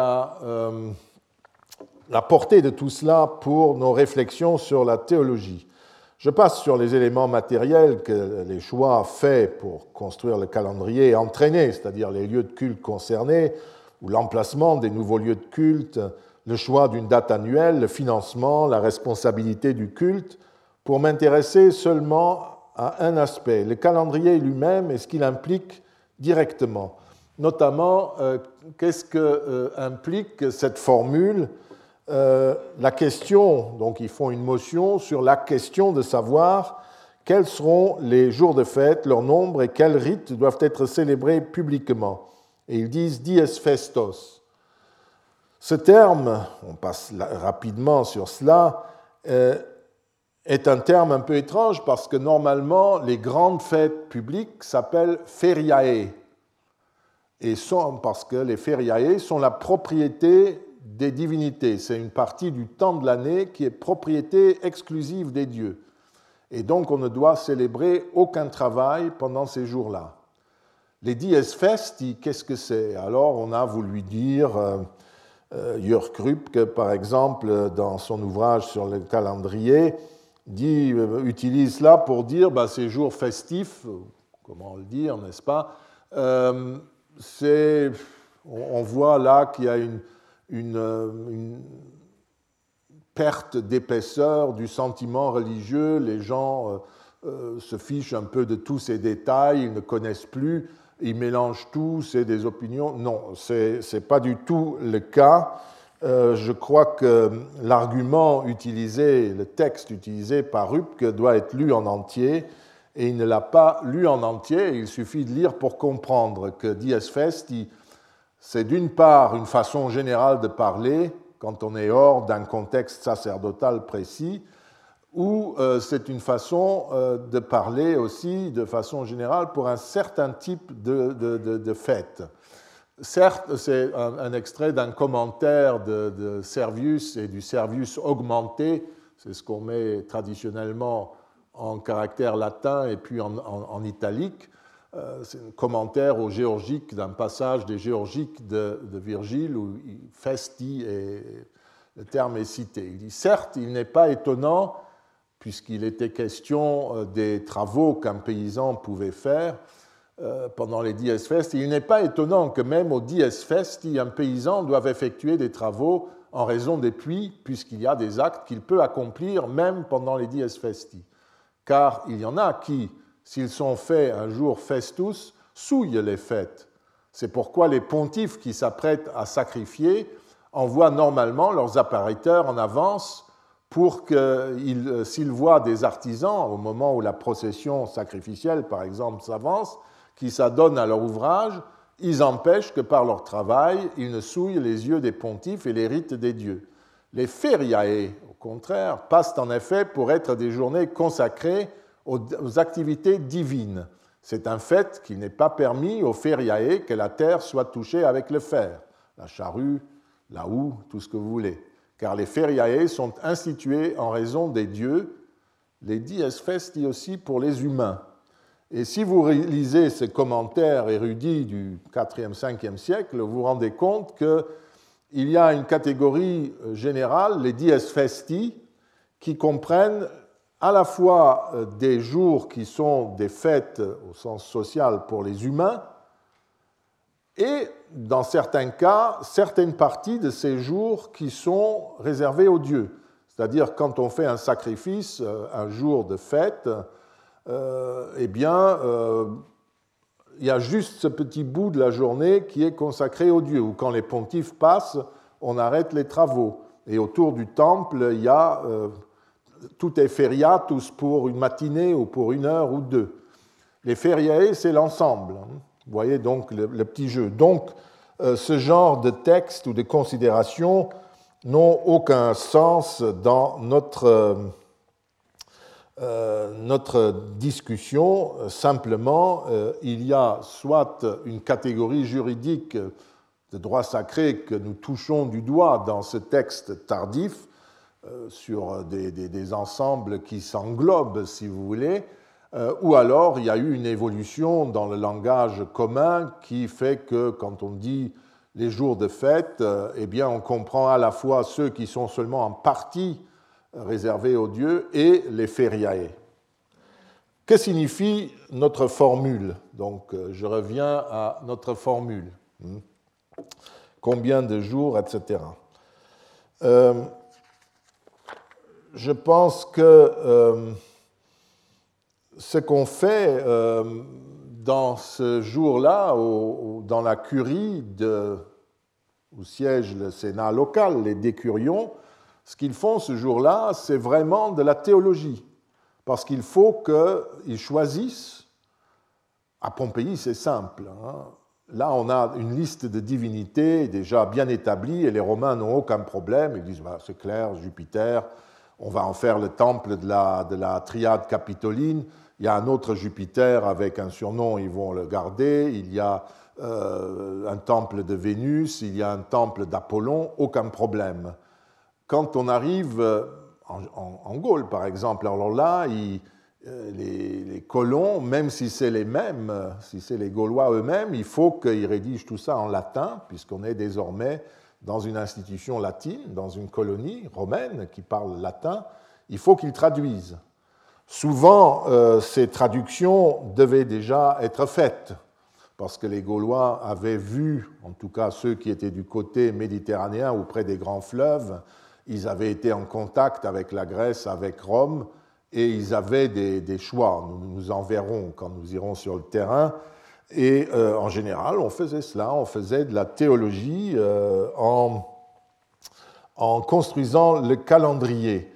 la portée de tout cela pour nos réflexions sur la théologie? Je passe sur les éléments matériels que les choix faits pour construire le calendrier et entraîner, c'est-à-dire les lieux de culte concernés, ou l'emplacement des nouveaux lieux de culte, le choix d'une date annuelle, le financement, la responsabilité du culte, pour m'intéresser seulement à un aspect, le calendrier lui-même et ce qu'il implique directement. Notamment, qu'est-ce qu'implique cette formule? La question, donc ils font une motion sur la question de savoir quels seront les jours de fête, leur nombre et quels rites doivent être célébrés publiquement. Et ils disent « dies festos ». Ce terme, on passe rapidement sur cela, est un terme un peu étrange parce que normalement, les grandes fêtes publiques s'appellent feriae. Et parce que les feriae sont la propriété des divinités. C'est une partie du temps de l'année qui est propriété exclusive des dieux. Et donc, on ne doit célébrer aucun travail pendant ces jours-là. Les dies festi, qu'est-ce que c'est? Alors, on a voulu dire, Jörg Krupke, par exemple, dans son ouvrage sur le calendrier, utilise cela pour dire ces jours festifs, comment le dire, n'est-ce pas? On voit là qu'il y a une perte d'épaisseur du sentiment religieux. Les gens se fichent un peu de tous ces détails, ils ne connaissent plus, ils mélangent tout, c'est des opinions. Non, ce n'est pas du tout le cas. Je crois que l'argument utilisé, le texte utilisé par Rupke doit être lu en entier, et il ne l'a pas lu en entier. Il suffit de lire pour comprendre que dies festi, c'est d'une part une façon générale de parler quand on est hors d'un contexte sacerdotal précis, ou c'est une façon de parler aussi de façon générale pour un certain type de fête. Certes, c'est un extrait d'un commentaire de Servius et du Servius augmenté, c'est ce qu'on met traditionnellement en caractère latin et puis en italique. C'est un commentaire au Géorgique d'un passage des Géorgiques de Virgile où festi et le terme est cité. Il dit certes, il n'est pas étonnant, puisqu'il était question des travaux qu'un paysan pouvait faire pendant les dies festi, il n'est pas étonnant que même aux dies festi, un paysan doive effectuer des travaux en raison des pluies, puisqu'il y a des actes qu'il peut accomplir même pendant les dies festi. Car il y en a qui, s'ils sont faits un jour festus, souillent les fêtes. C'est pourquoi les pontifes qui s'apprêtent à sacrifier envoient normalement leurs appariteurs en avance pour que, s'ils voient des artisans, au moment où la procession sacrificielle, par exemple, s'avance, qui s'adonnent à leur ouvrage, ils empêchent que par leur travail, ils ne souillent les yeux des pontifes et les rites des dieux. Les feriae, au contraire, passent en effet pour être des journées consacrées aux activités divines. C'est un fait qu'il n'est pas permis aux feriae que la terre soit touchée avec le fer, la charrue, la houe, tout ce que vous voulez. Car les feriae sont instituées en raison des dieux, les dies festi aussi pour les humains. Et si vous lisez ces commentaires érudits du IVe, Ve siècle, vous vous rendez compte qu'il y a une catégorie générale, les dies festi, qui comprennent à la fois des jours qui sont des fêtes au sens social pour les humains et, dans certains cas, certaines parties de ces jours qui sont réservés aux dieux. C'est-à-dire, quand on fait un sacrifice, un jour de fête, il y a juste ce petit bout de la journée qui est consacré aux dieux, ou quand les pontifes passent, on arrête les travaux. Et autour du temple, il y a tout est feriatus pour une matinée ou pour 1 heure ou 2. Les feriae, c'est l'ensemble. Vous voyez donc le petit jeu. Donc, ce genre de texte ou de considération n'ont aucun sens dans notre discussion. Simplement, il y a soit une catégorie juridique de droit sacré que nous touchons du doigt dans ce texte tardif, sur des ensembles qui s'englobent, si vous voulez, ou alors il y a eu une évolution dans le langage commun qui fait que quand on dit les jours de fête, eh bien on comprend à la fois ceux qui sont seulement en partie réservés aux dieux et les feriae. Que signifie notre formule? Donc je reviens à notre formule. Combien de jours, etc. Je pense que ce qu'on fait dans ce jour-là, dans la curie où siège le Sénat local, les décurions, ce qu'ils font ce jour-là, c'est vraiment de la théologie. Parce qu'il faut qu'ils choisissent. À Pompéi, c'est simple. Là, on a une liste de divinités déjà bien établie et les Romains n'ont aucun problème. Ils disent bah, c'est clair, Jupiter, on va en faire le temple de la triade capitoline. Il y a un autre Jupiter avec un surnom, ils vont le garder. Il y a un temple de Vénus, il y a un temple d'Apollon, aucun problème. Quand on arrive en Gaule, par exemple, alors là, les colons, même si c'est les mêmes, si c'est les Gaulois eux-mêmes, il faut qu'ils rédigent tout ça en latin, puisqu'on est désormais dans une institution latine, dans une colonie romaine qui parle latin, il faut qu'ils traduisent. Souvent, ces traductions devaient déjà être faites, parce que les Gaulois avaient vu, en tout cas ceux qui étaient du côté méditerranéen ou près des grands fleuves, ils avaient été en contact avec la Grèce, avec Rome, et ils avaient des choix. Nous en verrons quand nous irons sur le terrain. Et en général, on faisait cela, on faisait de la théologie en construisant le calendrier.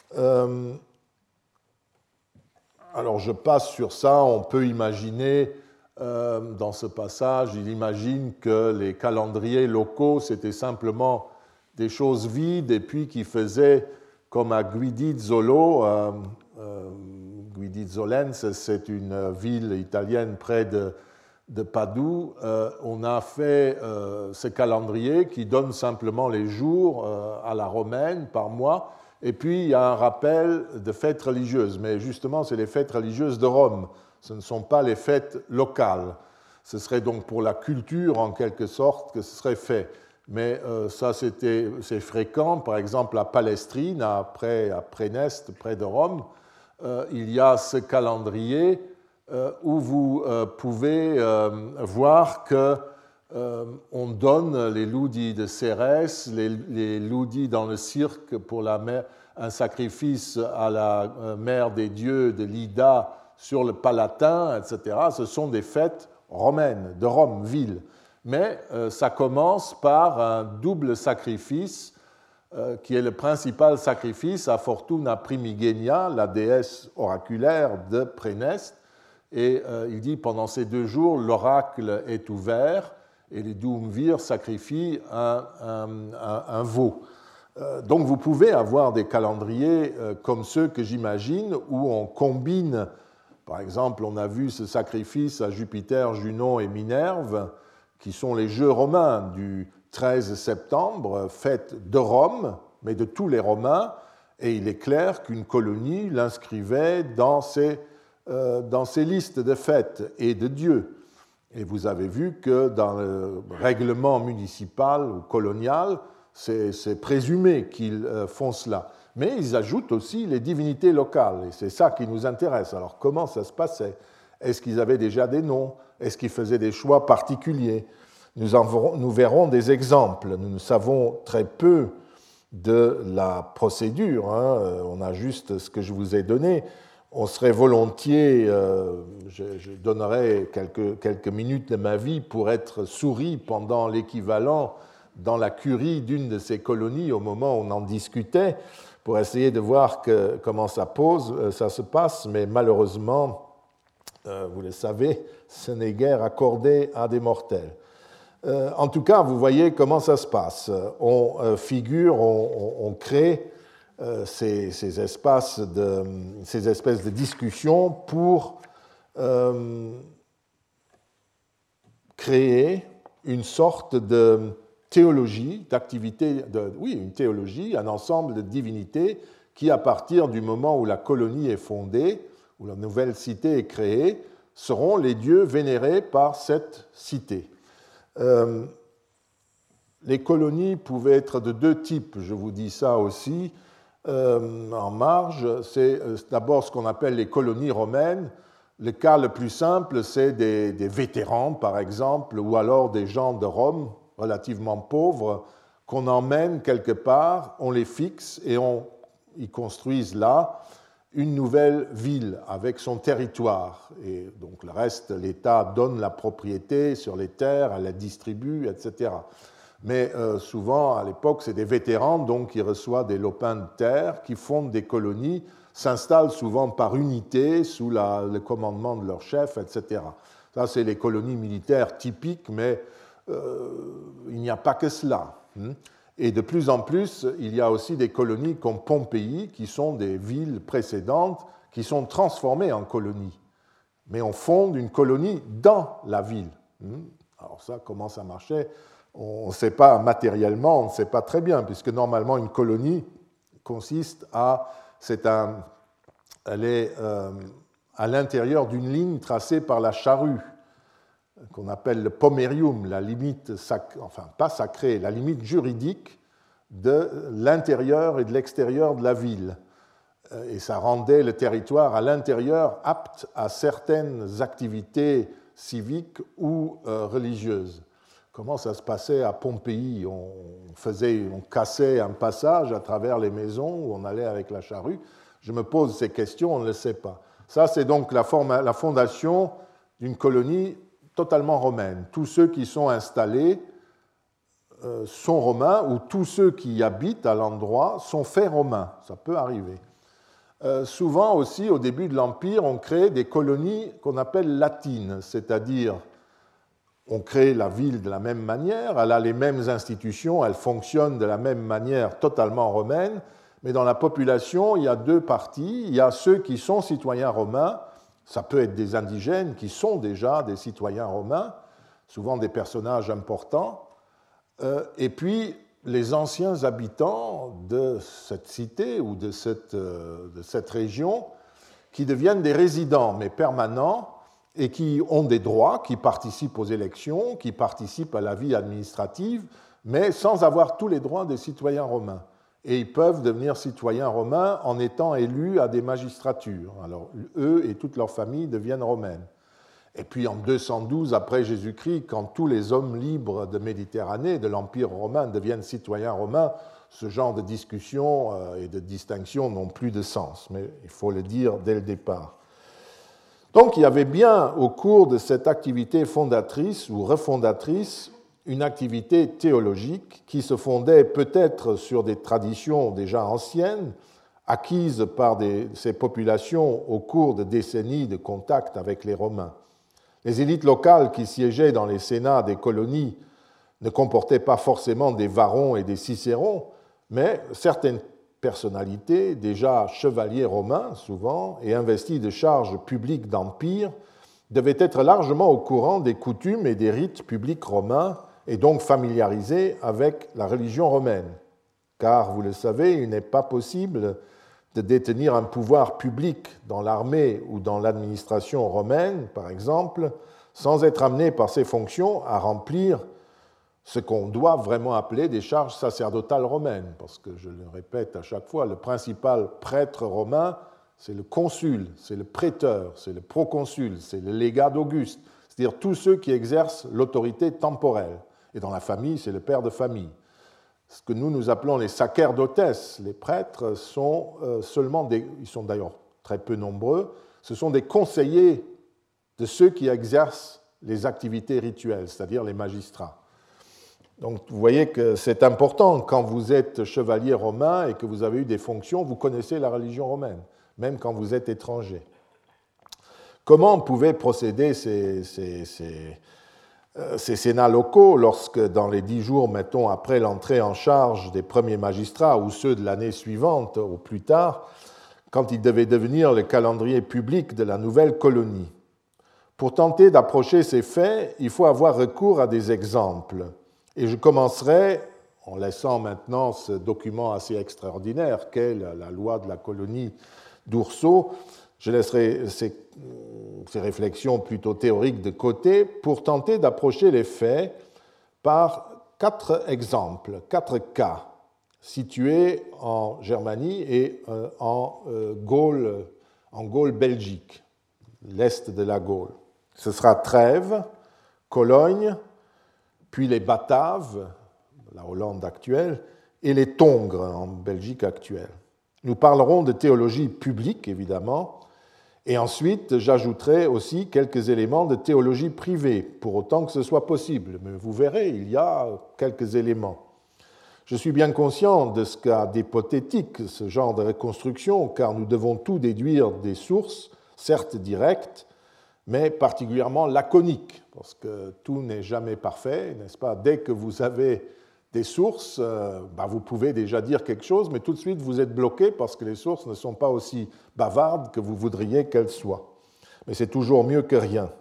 Alors je passe sur ça, on peut imaginer, dans ce passage, il imagine que les calendriers locaux, c'était simplement des choses vides et puis qui faisaient comme à Guidizzolo. Guidizzolense, c'est une ville italienne près de Padoue. On a fait ce calendrier qui donne simplement les jours à la romaine par mois. Et puis, il y a un rappel de fêtes religieuses. Mais justement, c'est les fêtes religieuses de Rome. Ce ne sont pas les fêtes locales. Ce serait donc pour la culture, en quelque sorte, que ce serait fait. Mais ça, c'est fréquent. Par exemple, à Palestrine, à Préneste, près de Rome, il y a ce calendrier où vous pouvez voir qu'on donne les ludi de Cérès, les ludi dans le cirque pour un sacrifice à la mère des dieux de l'Ida sur le Palatin, etc. Ce sont des fêtes romaines, de Rome, ville. Mais ça commence par un double sacrifice qui est le principal sacrifice à Fortuna Primigenia, la déesse oraculaire de Préneste. Et il dit, pendant ces 2 jours, l'oracle est ouvert et les Doumvirs sacrifient un veau. Donc vous pouvez avoir des calendriers comme ceux que j'imagine, où on combine, par exemple, on a vu ce sacrifice à Jupiter, Junon et Minerve, qui sont les jeux romains du 13 septembre, fête de Rome, mais de tous les Romains, et il est clair qu'une colonie l'inscrivait dans ses listes de fêtes et de dieux. Et vous avez vu que dans le règlement municipal ou colonial, c'est présumé qu'ils font cela. Mais ils ajoutent aussi les divinités locales, et c'est ça qui nous intéresse. Alors comment ça se passait? Est-ce qu'ils avaient déjà des noms? Est-ce qu'ils faisaient des choix particuliers? Nous verrons des exemples. Nous savons très peu de la procédure. On a juste ce que je vous ai donné. On serait volontiers, je donnerais quelques minutes de ma vie pour être souris pendant l'équivalent dans la curie d'une de ces colonies au moment où on en discutait, pour essayer de voir comment ça se passe, mais malheureusement, vous le savez, ce n'est guère accordé à des mortels. En tout cas, vous voyez comment ça se passe. On crée ces espèces de discussions pour créer une sorte de théologie, une théologie, un ensemble de divinités qui, à partir du moment où la colonie est fondée, où la nouvelle cité est créée, seront les dieux vénérés par cette cité. Les colonies pouvaient être de deux types, je vous dis ça aussi en marge. C'est d'abord ce qu'on appelle les colonies romaines. Le cas le plus simple, c'est des vétérans, par exemple, ou alors des gens de Rome, relativement pauvres, qu'on emmène quelque part, on les fixe et ils construisent là une nouvelle ville avec son territoire. Et donc le reste, l'État donne la propriété sur les terres, elle la distribue, etc. Mais souvent, à l'époque, c'est des vétérans donc, qui reçoivent des lopins de terre, qui fondent des colonies, s'installent souvent par unité sous le commandement de leur chef, etc. Ça, c'est les colonies militaires typiques, mais il n'y a pas que cela. Et de plus en plus, il y a aussi des colonies comme Pompéi, qui sont des villes précédentes, qui sont transformées en colonies. Mais on fonde une colonie dans la ville. Alors ça, comment ça marchait? On ne sait pas matériellement, on ne sait pas très bien, puisque normalement une colonie consiste elle est à l'intérieur d'une ligne tracée par la charrue, qu'on appelle le pomerium, la limite, pas sacrée, la limite juridique de l'intérieur et de l'extérieur de la ville. Et ça rendait le territoire à l'intérieur apte à certaines activités civiques ou religieuses. Comment ça se passait à Pompéi? On cassait un passage à travers les maisons où on allait avec la charrue. Je me pose ces questions, on ne le sait pas. Ça, c'est donc la fondation d'une colonie totalement romaine. Tous ceux qui sont installés sont romains, ou tous ceux qui y habitent à l'endroit sont faits romains. Ça peut arriver. Souvent aussi, au début de l'Empire, on crée des colonies qu'on appelle latines, c'est-à-dire on crée la ville de la même manière, elle a les mêmes institutions, elle fonctionne de la même manière totalement romaine, mais dans la population, il y a deux parties. Il y a ceux qui sont citoyens romains, ça peut être des indigènes qui sont déjà des citoyens romains, souvent des personnages importants, et puis les anciens habitants de cette cité ou de cette région qui deviennent des résidents, mais permanents, et qui ont des droits, qui participent aux élections, qui participent à la vie administrative, mais sans avoir tous les droits des citoyens romains. Et ils peuvent devenir citoyens romains en étant élus à des magistratures. Alors, eux et toute leur famille deviennent romaines. Et puis, en 212 après Jésus-Christ, quand tous les hommes libres de Méditerranée, de l'Empire romain, deviennent citoyens romains, ce genre de discussion et de distinction n'ont plus de sens. Mais il faut le dire dès le départ. Donc, il y avait bien, au cours de cette activité fondatrice ou refondatrice, une activité théologique qui se fondait peut-être sur des traditions déjà anciennes, acquises par ces populations au cours de décennies de contact avec les Romains. Les élites locales qui siégeaient dans les sénats des colonies ne comportaient pas forcément des varrons et des cicérons, mais certaines personnalités, déjà chevaliers romains souvent, et investis de charges publiques d'empire, devaient être largement au courant des coutumes et des rites publics romains et donc familiarisés avec la religion romaine. Car, vous le savez, il n'est pas possible de détenir un pouvoir public dans l'armée ou dans l'administration romaine, par exemple, sans être amené par ses fonctions à remplir ce qu'on doit vraiment appeler des charges sacerdotales romaines, parce que, je le répète à chaque fois, le principal prêtre romain, c'est le consul, c'est le préteur, c'est le proconsul, c'est le légat d'Auguste, c'est-à-dire tous ceux qui exercent l'autorité temporelle. Et dans la famille, c'est le père de famille. Ce que nous appelons les sacerdotes, les prêtres, sont ils sont d'ailleurs très peu nombreux, ce sont des conseillers de ceux qui exercent les activités rituelles, c'est-à-dire les magistrats. Donc vous voyez que c'est important, quand vous êtes chevalier romain et que vous avez eu des fonctions, vous connaissez la religion romaine, même quand vous êtes étranger. Comment pouvaient procéder ces sénats locaux lorsque, dans les 10 jours, mettons, après l'entrée en charge des premiers magistrats ou ceux de l'année suivante ou plus tard, quand ils devaient devenir le calendrier public de la nouvelle colonie? Pour tenter d'approcher ces faits, il faut avoir recours à des exemples. Et je commencerai, en laissant maintenant ce document assez extraordinaire qu'est la loi de la colonie d'Ourceau, je laisserai ces réflexions plutôt théoriques de côté pour tenter d'approcher les faits par 4 exemples, 4 cas situés en Germanie et en Gaule Belgique, l'est de la Gaule. Ce sera Trèves, Cologne, puis les Bataves, la Hollande actuelle, et les Tongres en Belgique actuelle. Nous parlerons de théologie publique, évidemment, et ensuite j'ajouterai aussi quelques éléments de théologie privée, pour autant que ce soit possible. Mais vous verrez, il y a quelques éléments. Je suis bien conscient de ce qu'a d'hypothétique ce genre de reconstruction, car nous devons tout déduire des sources, certes directes, mais particulièrement laconiques, parce que tout n'est jamais parfait, n'est-ce pas? Dès que vous avez des sources, vous pouvez déjà dire quelque chose, mais tout de suite vous êtes bloqué parce que les sources ne sont pas aussi bavardes que vous voudriez qu'elles soient. Mais c'est toujours mieux que rien.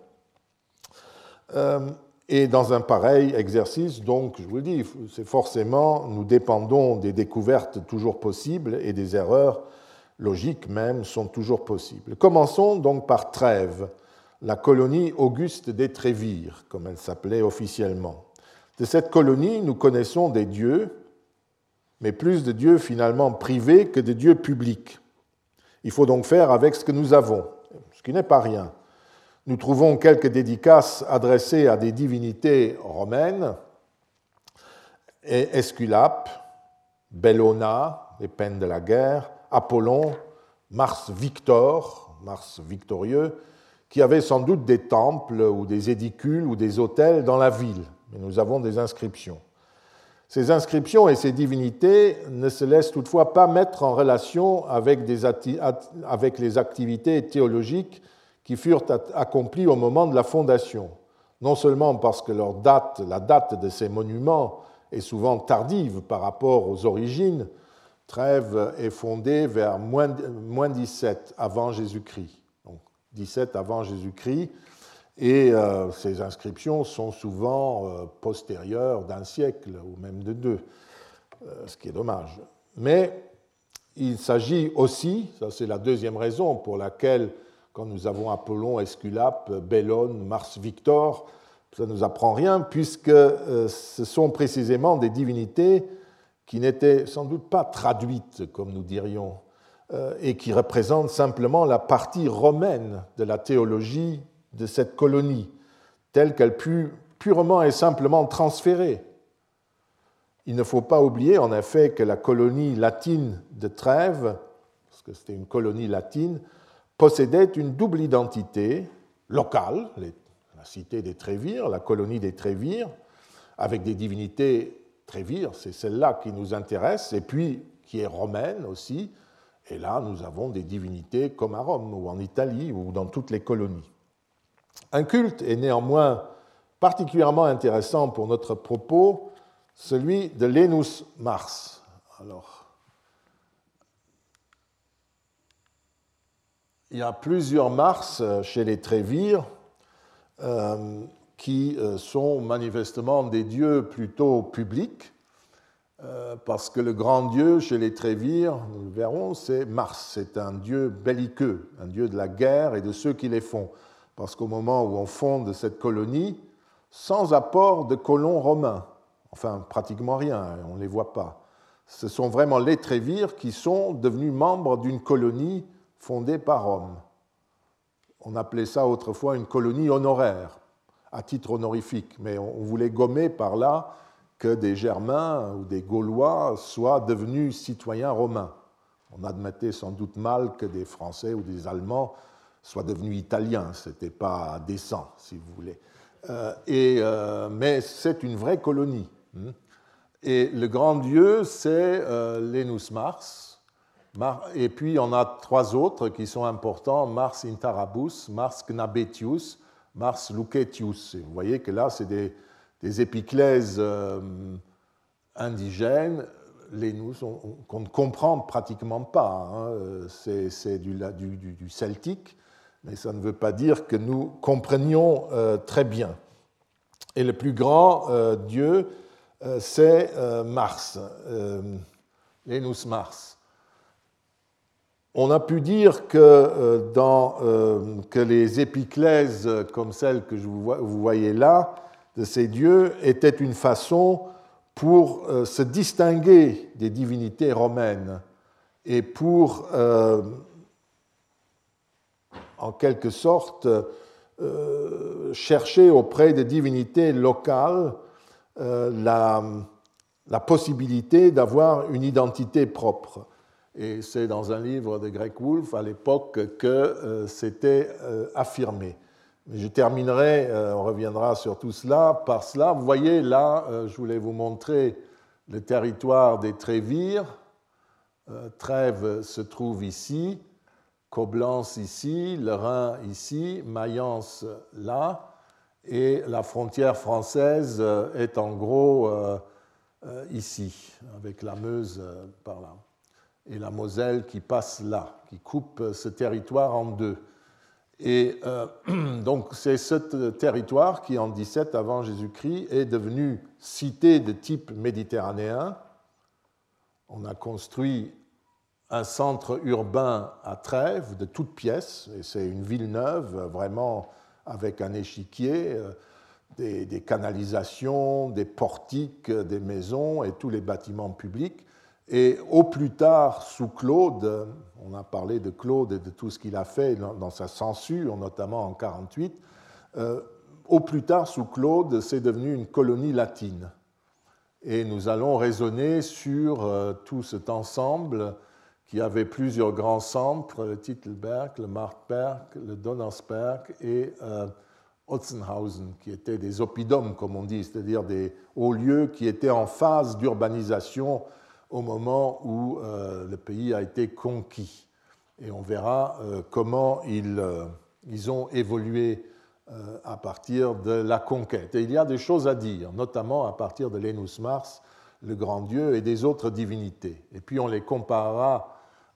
Et dans un pareil exercice, donc, je vous le dis, c'est forcément, nous dépendons des découvertes toujours possibles et des erreurs logiques même sont toujours possibles. Commençons donc par Trèves, la colonie Auguste des Trévires, comme elle s'appelait officiellement. De cette colonie, nous connaissons des dieux, mais plus de dieux finalement privés que de dieux publics. Il faut donc faire avec ce que nous avons, ce qui n'est pas rien. Nous trouvons quelques dédicaces adressées à des divinités romaines, Esculape, Bellona, les peines de la guerre, Apollon, Mars Victor, Mars victorieux, qui avaient sans doute des temples ou des édicules ou des hôtels dans la ville. Mais nous avons des inscriptions. Ces inscriptions et ces divinités ne se laissent toutefois pas mettre en relation avec les activités théologiques qui furent accomplies au moment de la fondation. Non seulement parce que la date de ces monuments est souvent tardive par rapport aux origines, Trèves est fondée vers moins 17 avant Jésus-Christ. Donc 17 avant Jésus-Christ, et ces inscriptions sont souvent postérieures d'un siècle ou même de 2, ce qui est dommage. Mais il s'agit aussi, ça c'est la deuxième raison pour laquelle, quand nous avons Apollon, Esculape, Bellone, Mars Victor, ça ne nous apprend rien, puisque ce sont précisément des divinités qui n'étaient sans doute pas traduites, comme nous dirions, et qui représentent simplement la partie romaine de la théologie de cette colonie, telle qu'elle put purement et simplement transférer. Il ne faut pas oublier en effet que la colonie latine de Trèves, parce que c'était une colonie latine, possédait une double identité locale, la cité des Trévires, la colonie des Trévires, avec des divinités Trévires, c'est celle-là qui nous intéresse, et puis qui est romaine aussi, et là nous avons des divinités comme à Rome ou en Italie ou dans toutes les colonies. Un culte est néanmoins particulièrement intéressant pour notre propos, celui de Lenus Mars. Alors, il y a plusieurs Mars chez les Trévires qui sont manifestement des dieux plutôt publics, parce que le grand dieu chez les Trévires, nous le verrons, c'est Mars. C'est un dieu belliqueux, un dieu de la guerre et de ceux qui les font. Parce qu'au moment où on fonde cette colonie, sans apport de colons romains, enfin pratiquement rien, on ne les voit pas, ce sont vraiment les Trévires qui sont devenus membres d'une colonie fondée par Rome. On appelait ça autrefois une colonie honoraire, à titre honorifique, mais on voulait gommer par là que des Germains ou des Gaulois soient devenus citoyens romains. On admettait sans doute mal que des Français ou des Allemands soient devenus italiens, ce n'était pas décent, si vous voulez. Mais c'est une vraie colonie. Et le grand dieu, c'est Lenus Mars, Et puis on a trois autres qui sont importants, Mars Intarabus, Mars Gnabetius, Mars Lucetius. Et vous voyez que là, c'est des épiclèses indigènes, Lénus, qu'on ne comprend pratiquement pas. Hein. C'est du celtique, mais ça ne veut pas dire que nous comprenions très bien. Et le plus grand dieu, c'est Mars, Lénus Mars. On a pu dire que les épiclèses comme celle que vous voyez là, de ces dieux, étaient une façon pour se distinguer des divinités romaines et pour, en quelque sorte, chercher auprès des divinités locales la possibilité d'avoir une identité propre. Et c'est dans un livre de Greg Wolf à l'époque que c'était affirmé. Je terminerai, on reviendra sur tout cela, par cela. Vous voyez là, je voulais vous montrer le territoire des Trévires. Trèves se trouve ici, Coblence ici, le Rhin ici, Mayence là, et la frontière française est en gros ici, avec la Meuse par là, et la Moselle qui passe là, qui coupe ce territoire en deux. Et donc c'est ce territoire qui, en 17 avant Jésus-Christ, est devenu cité de type méditerranéen. On a construit un centre urbain à Trèves de toutes pièces, et c'est une ville neuve, vraiment avec un échiquier, des canalisations, des portiques, des maisons et tous les bâtiments publics. Et au plus tard, sous Claude, on a parlé de Claude et de tout ce qu'il a fait dans sa censure, notamment en 48, au plus tard, sous Claude, c'est devenu une colonie latine. Et nous allons raisonner sur tout cet ensemble qui avait plusieurs grands centres, le Titelberg, le Martberg, le Donnersberg et Otzenhausen, qui étaient des oppidums, comme on dit, c'est-à-dire des hauts lieux qui étaient en phase d'urbanisation au moment où le pays a été conquis. Et on verra comment ils ont évolué à partir de la conquête. Et il y a des choses à dire, notamment à partir de Lénus Mars, le grand dieu, et des autres divinités. Et puis on les comparera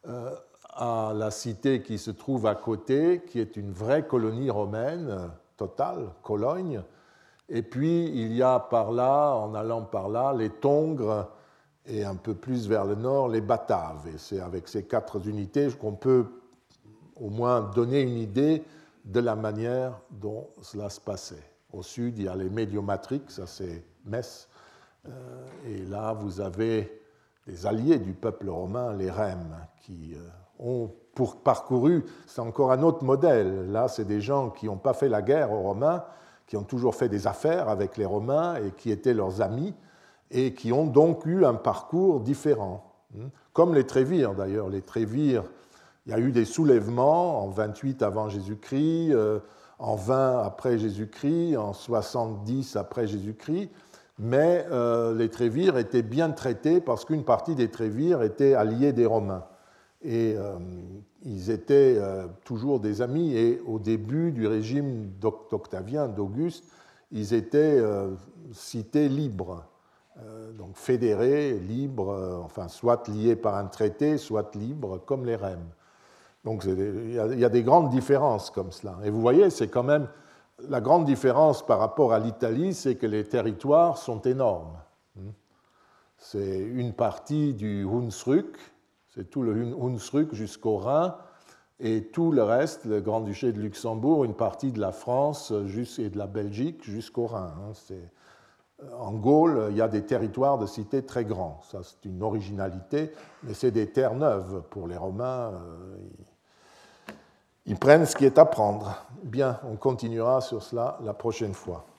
à la cité qui se trouve à côté, qui est une vraie colonie romaine totale, Cologne. Et puis il y a par là, en allant par là, les Tongres, et un peu plus vers le nord, les Bataves. Et c'est avec ces quatre unités qu'on peut au moins donner une idée de la manière dont cela se passait. Au sud, il y a les Médiomatriques, ça c'est Metz, et là vous avez des alliés du peuple romain, les Rèmes, qui ont parcouru, c'est encore un autre modèle. Là, c'est des gens qui n'ont pas fait la guerre aux Romains, qui ont toujours fait des affaires avec les Romains et qui étaient leurs amis, et qui ont donc eu un parcours différent. Comme les Trévires, d'ailleurs. Les Trévires, il y a eu des soulèvements en 28 avant Jésus-Christ, en 20 après Jésus-Christ, en 70 après Jésus-Christ, mais les Trévires étaient bien traités parce qu'une partie des Trévires étaient alliés des Romains. Et ils étaient toujours des amis, et au début du régime d'Octavien, d'Auguste, ils étaient cités libres. Donc fédérés, libres, enfin soit liés par un traité, soit libres, comme les Rèmes. Donc il y a des grandes différences comme cela. Et vous voyez, c'est quand même la grande différence par rapport à l'Italie, c'est que les territoires sont énormes. C'est une partie du Hunsrück, c'est tout le Hunsrück jusqu'au Rhin, et tout le reste, le Grand-Duché de Luxembourg, une partie de la France et de la Belgique jusqu'au Rhin. En Gaule, il y a des territoires de cités très grands. Ça, c'est une originalité, mais c'est des terres neuves pour les Romains. Ils prennent ce qui est à prendre. Bien, on continuera sur cela la prochaine fois.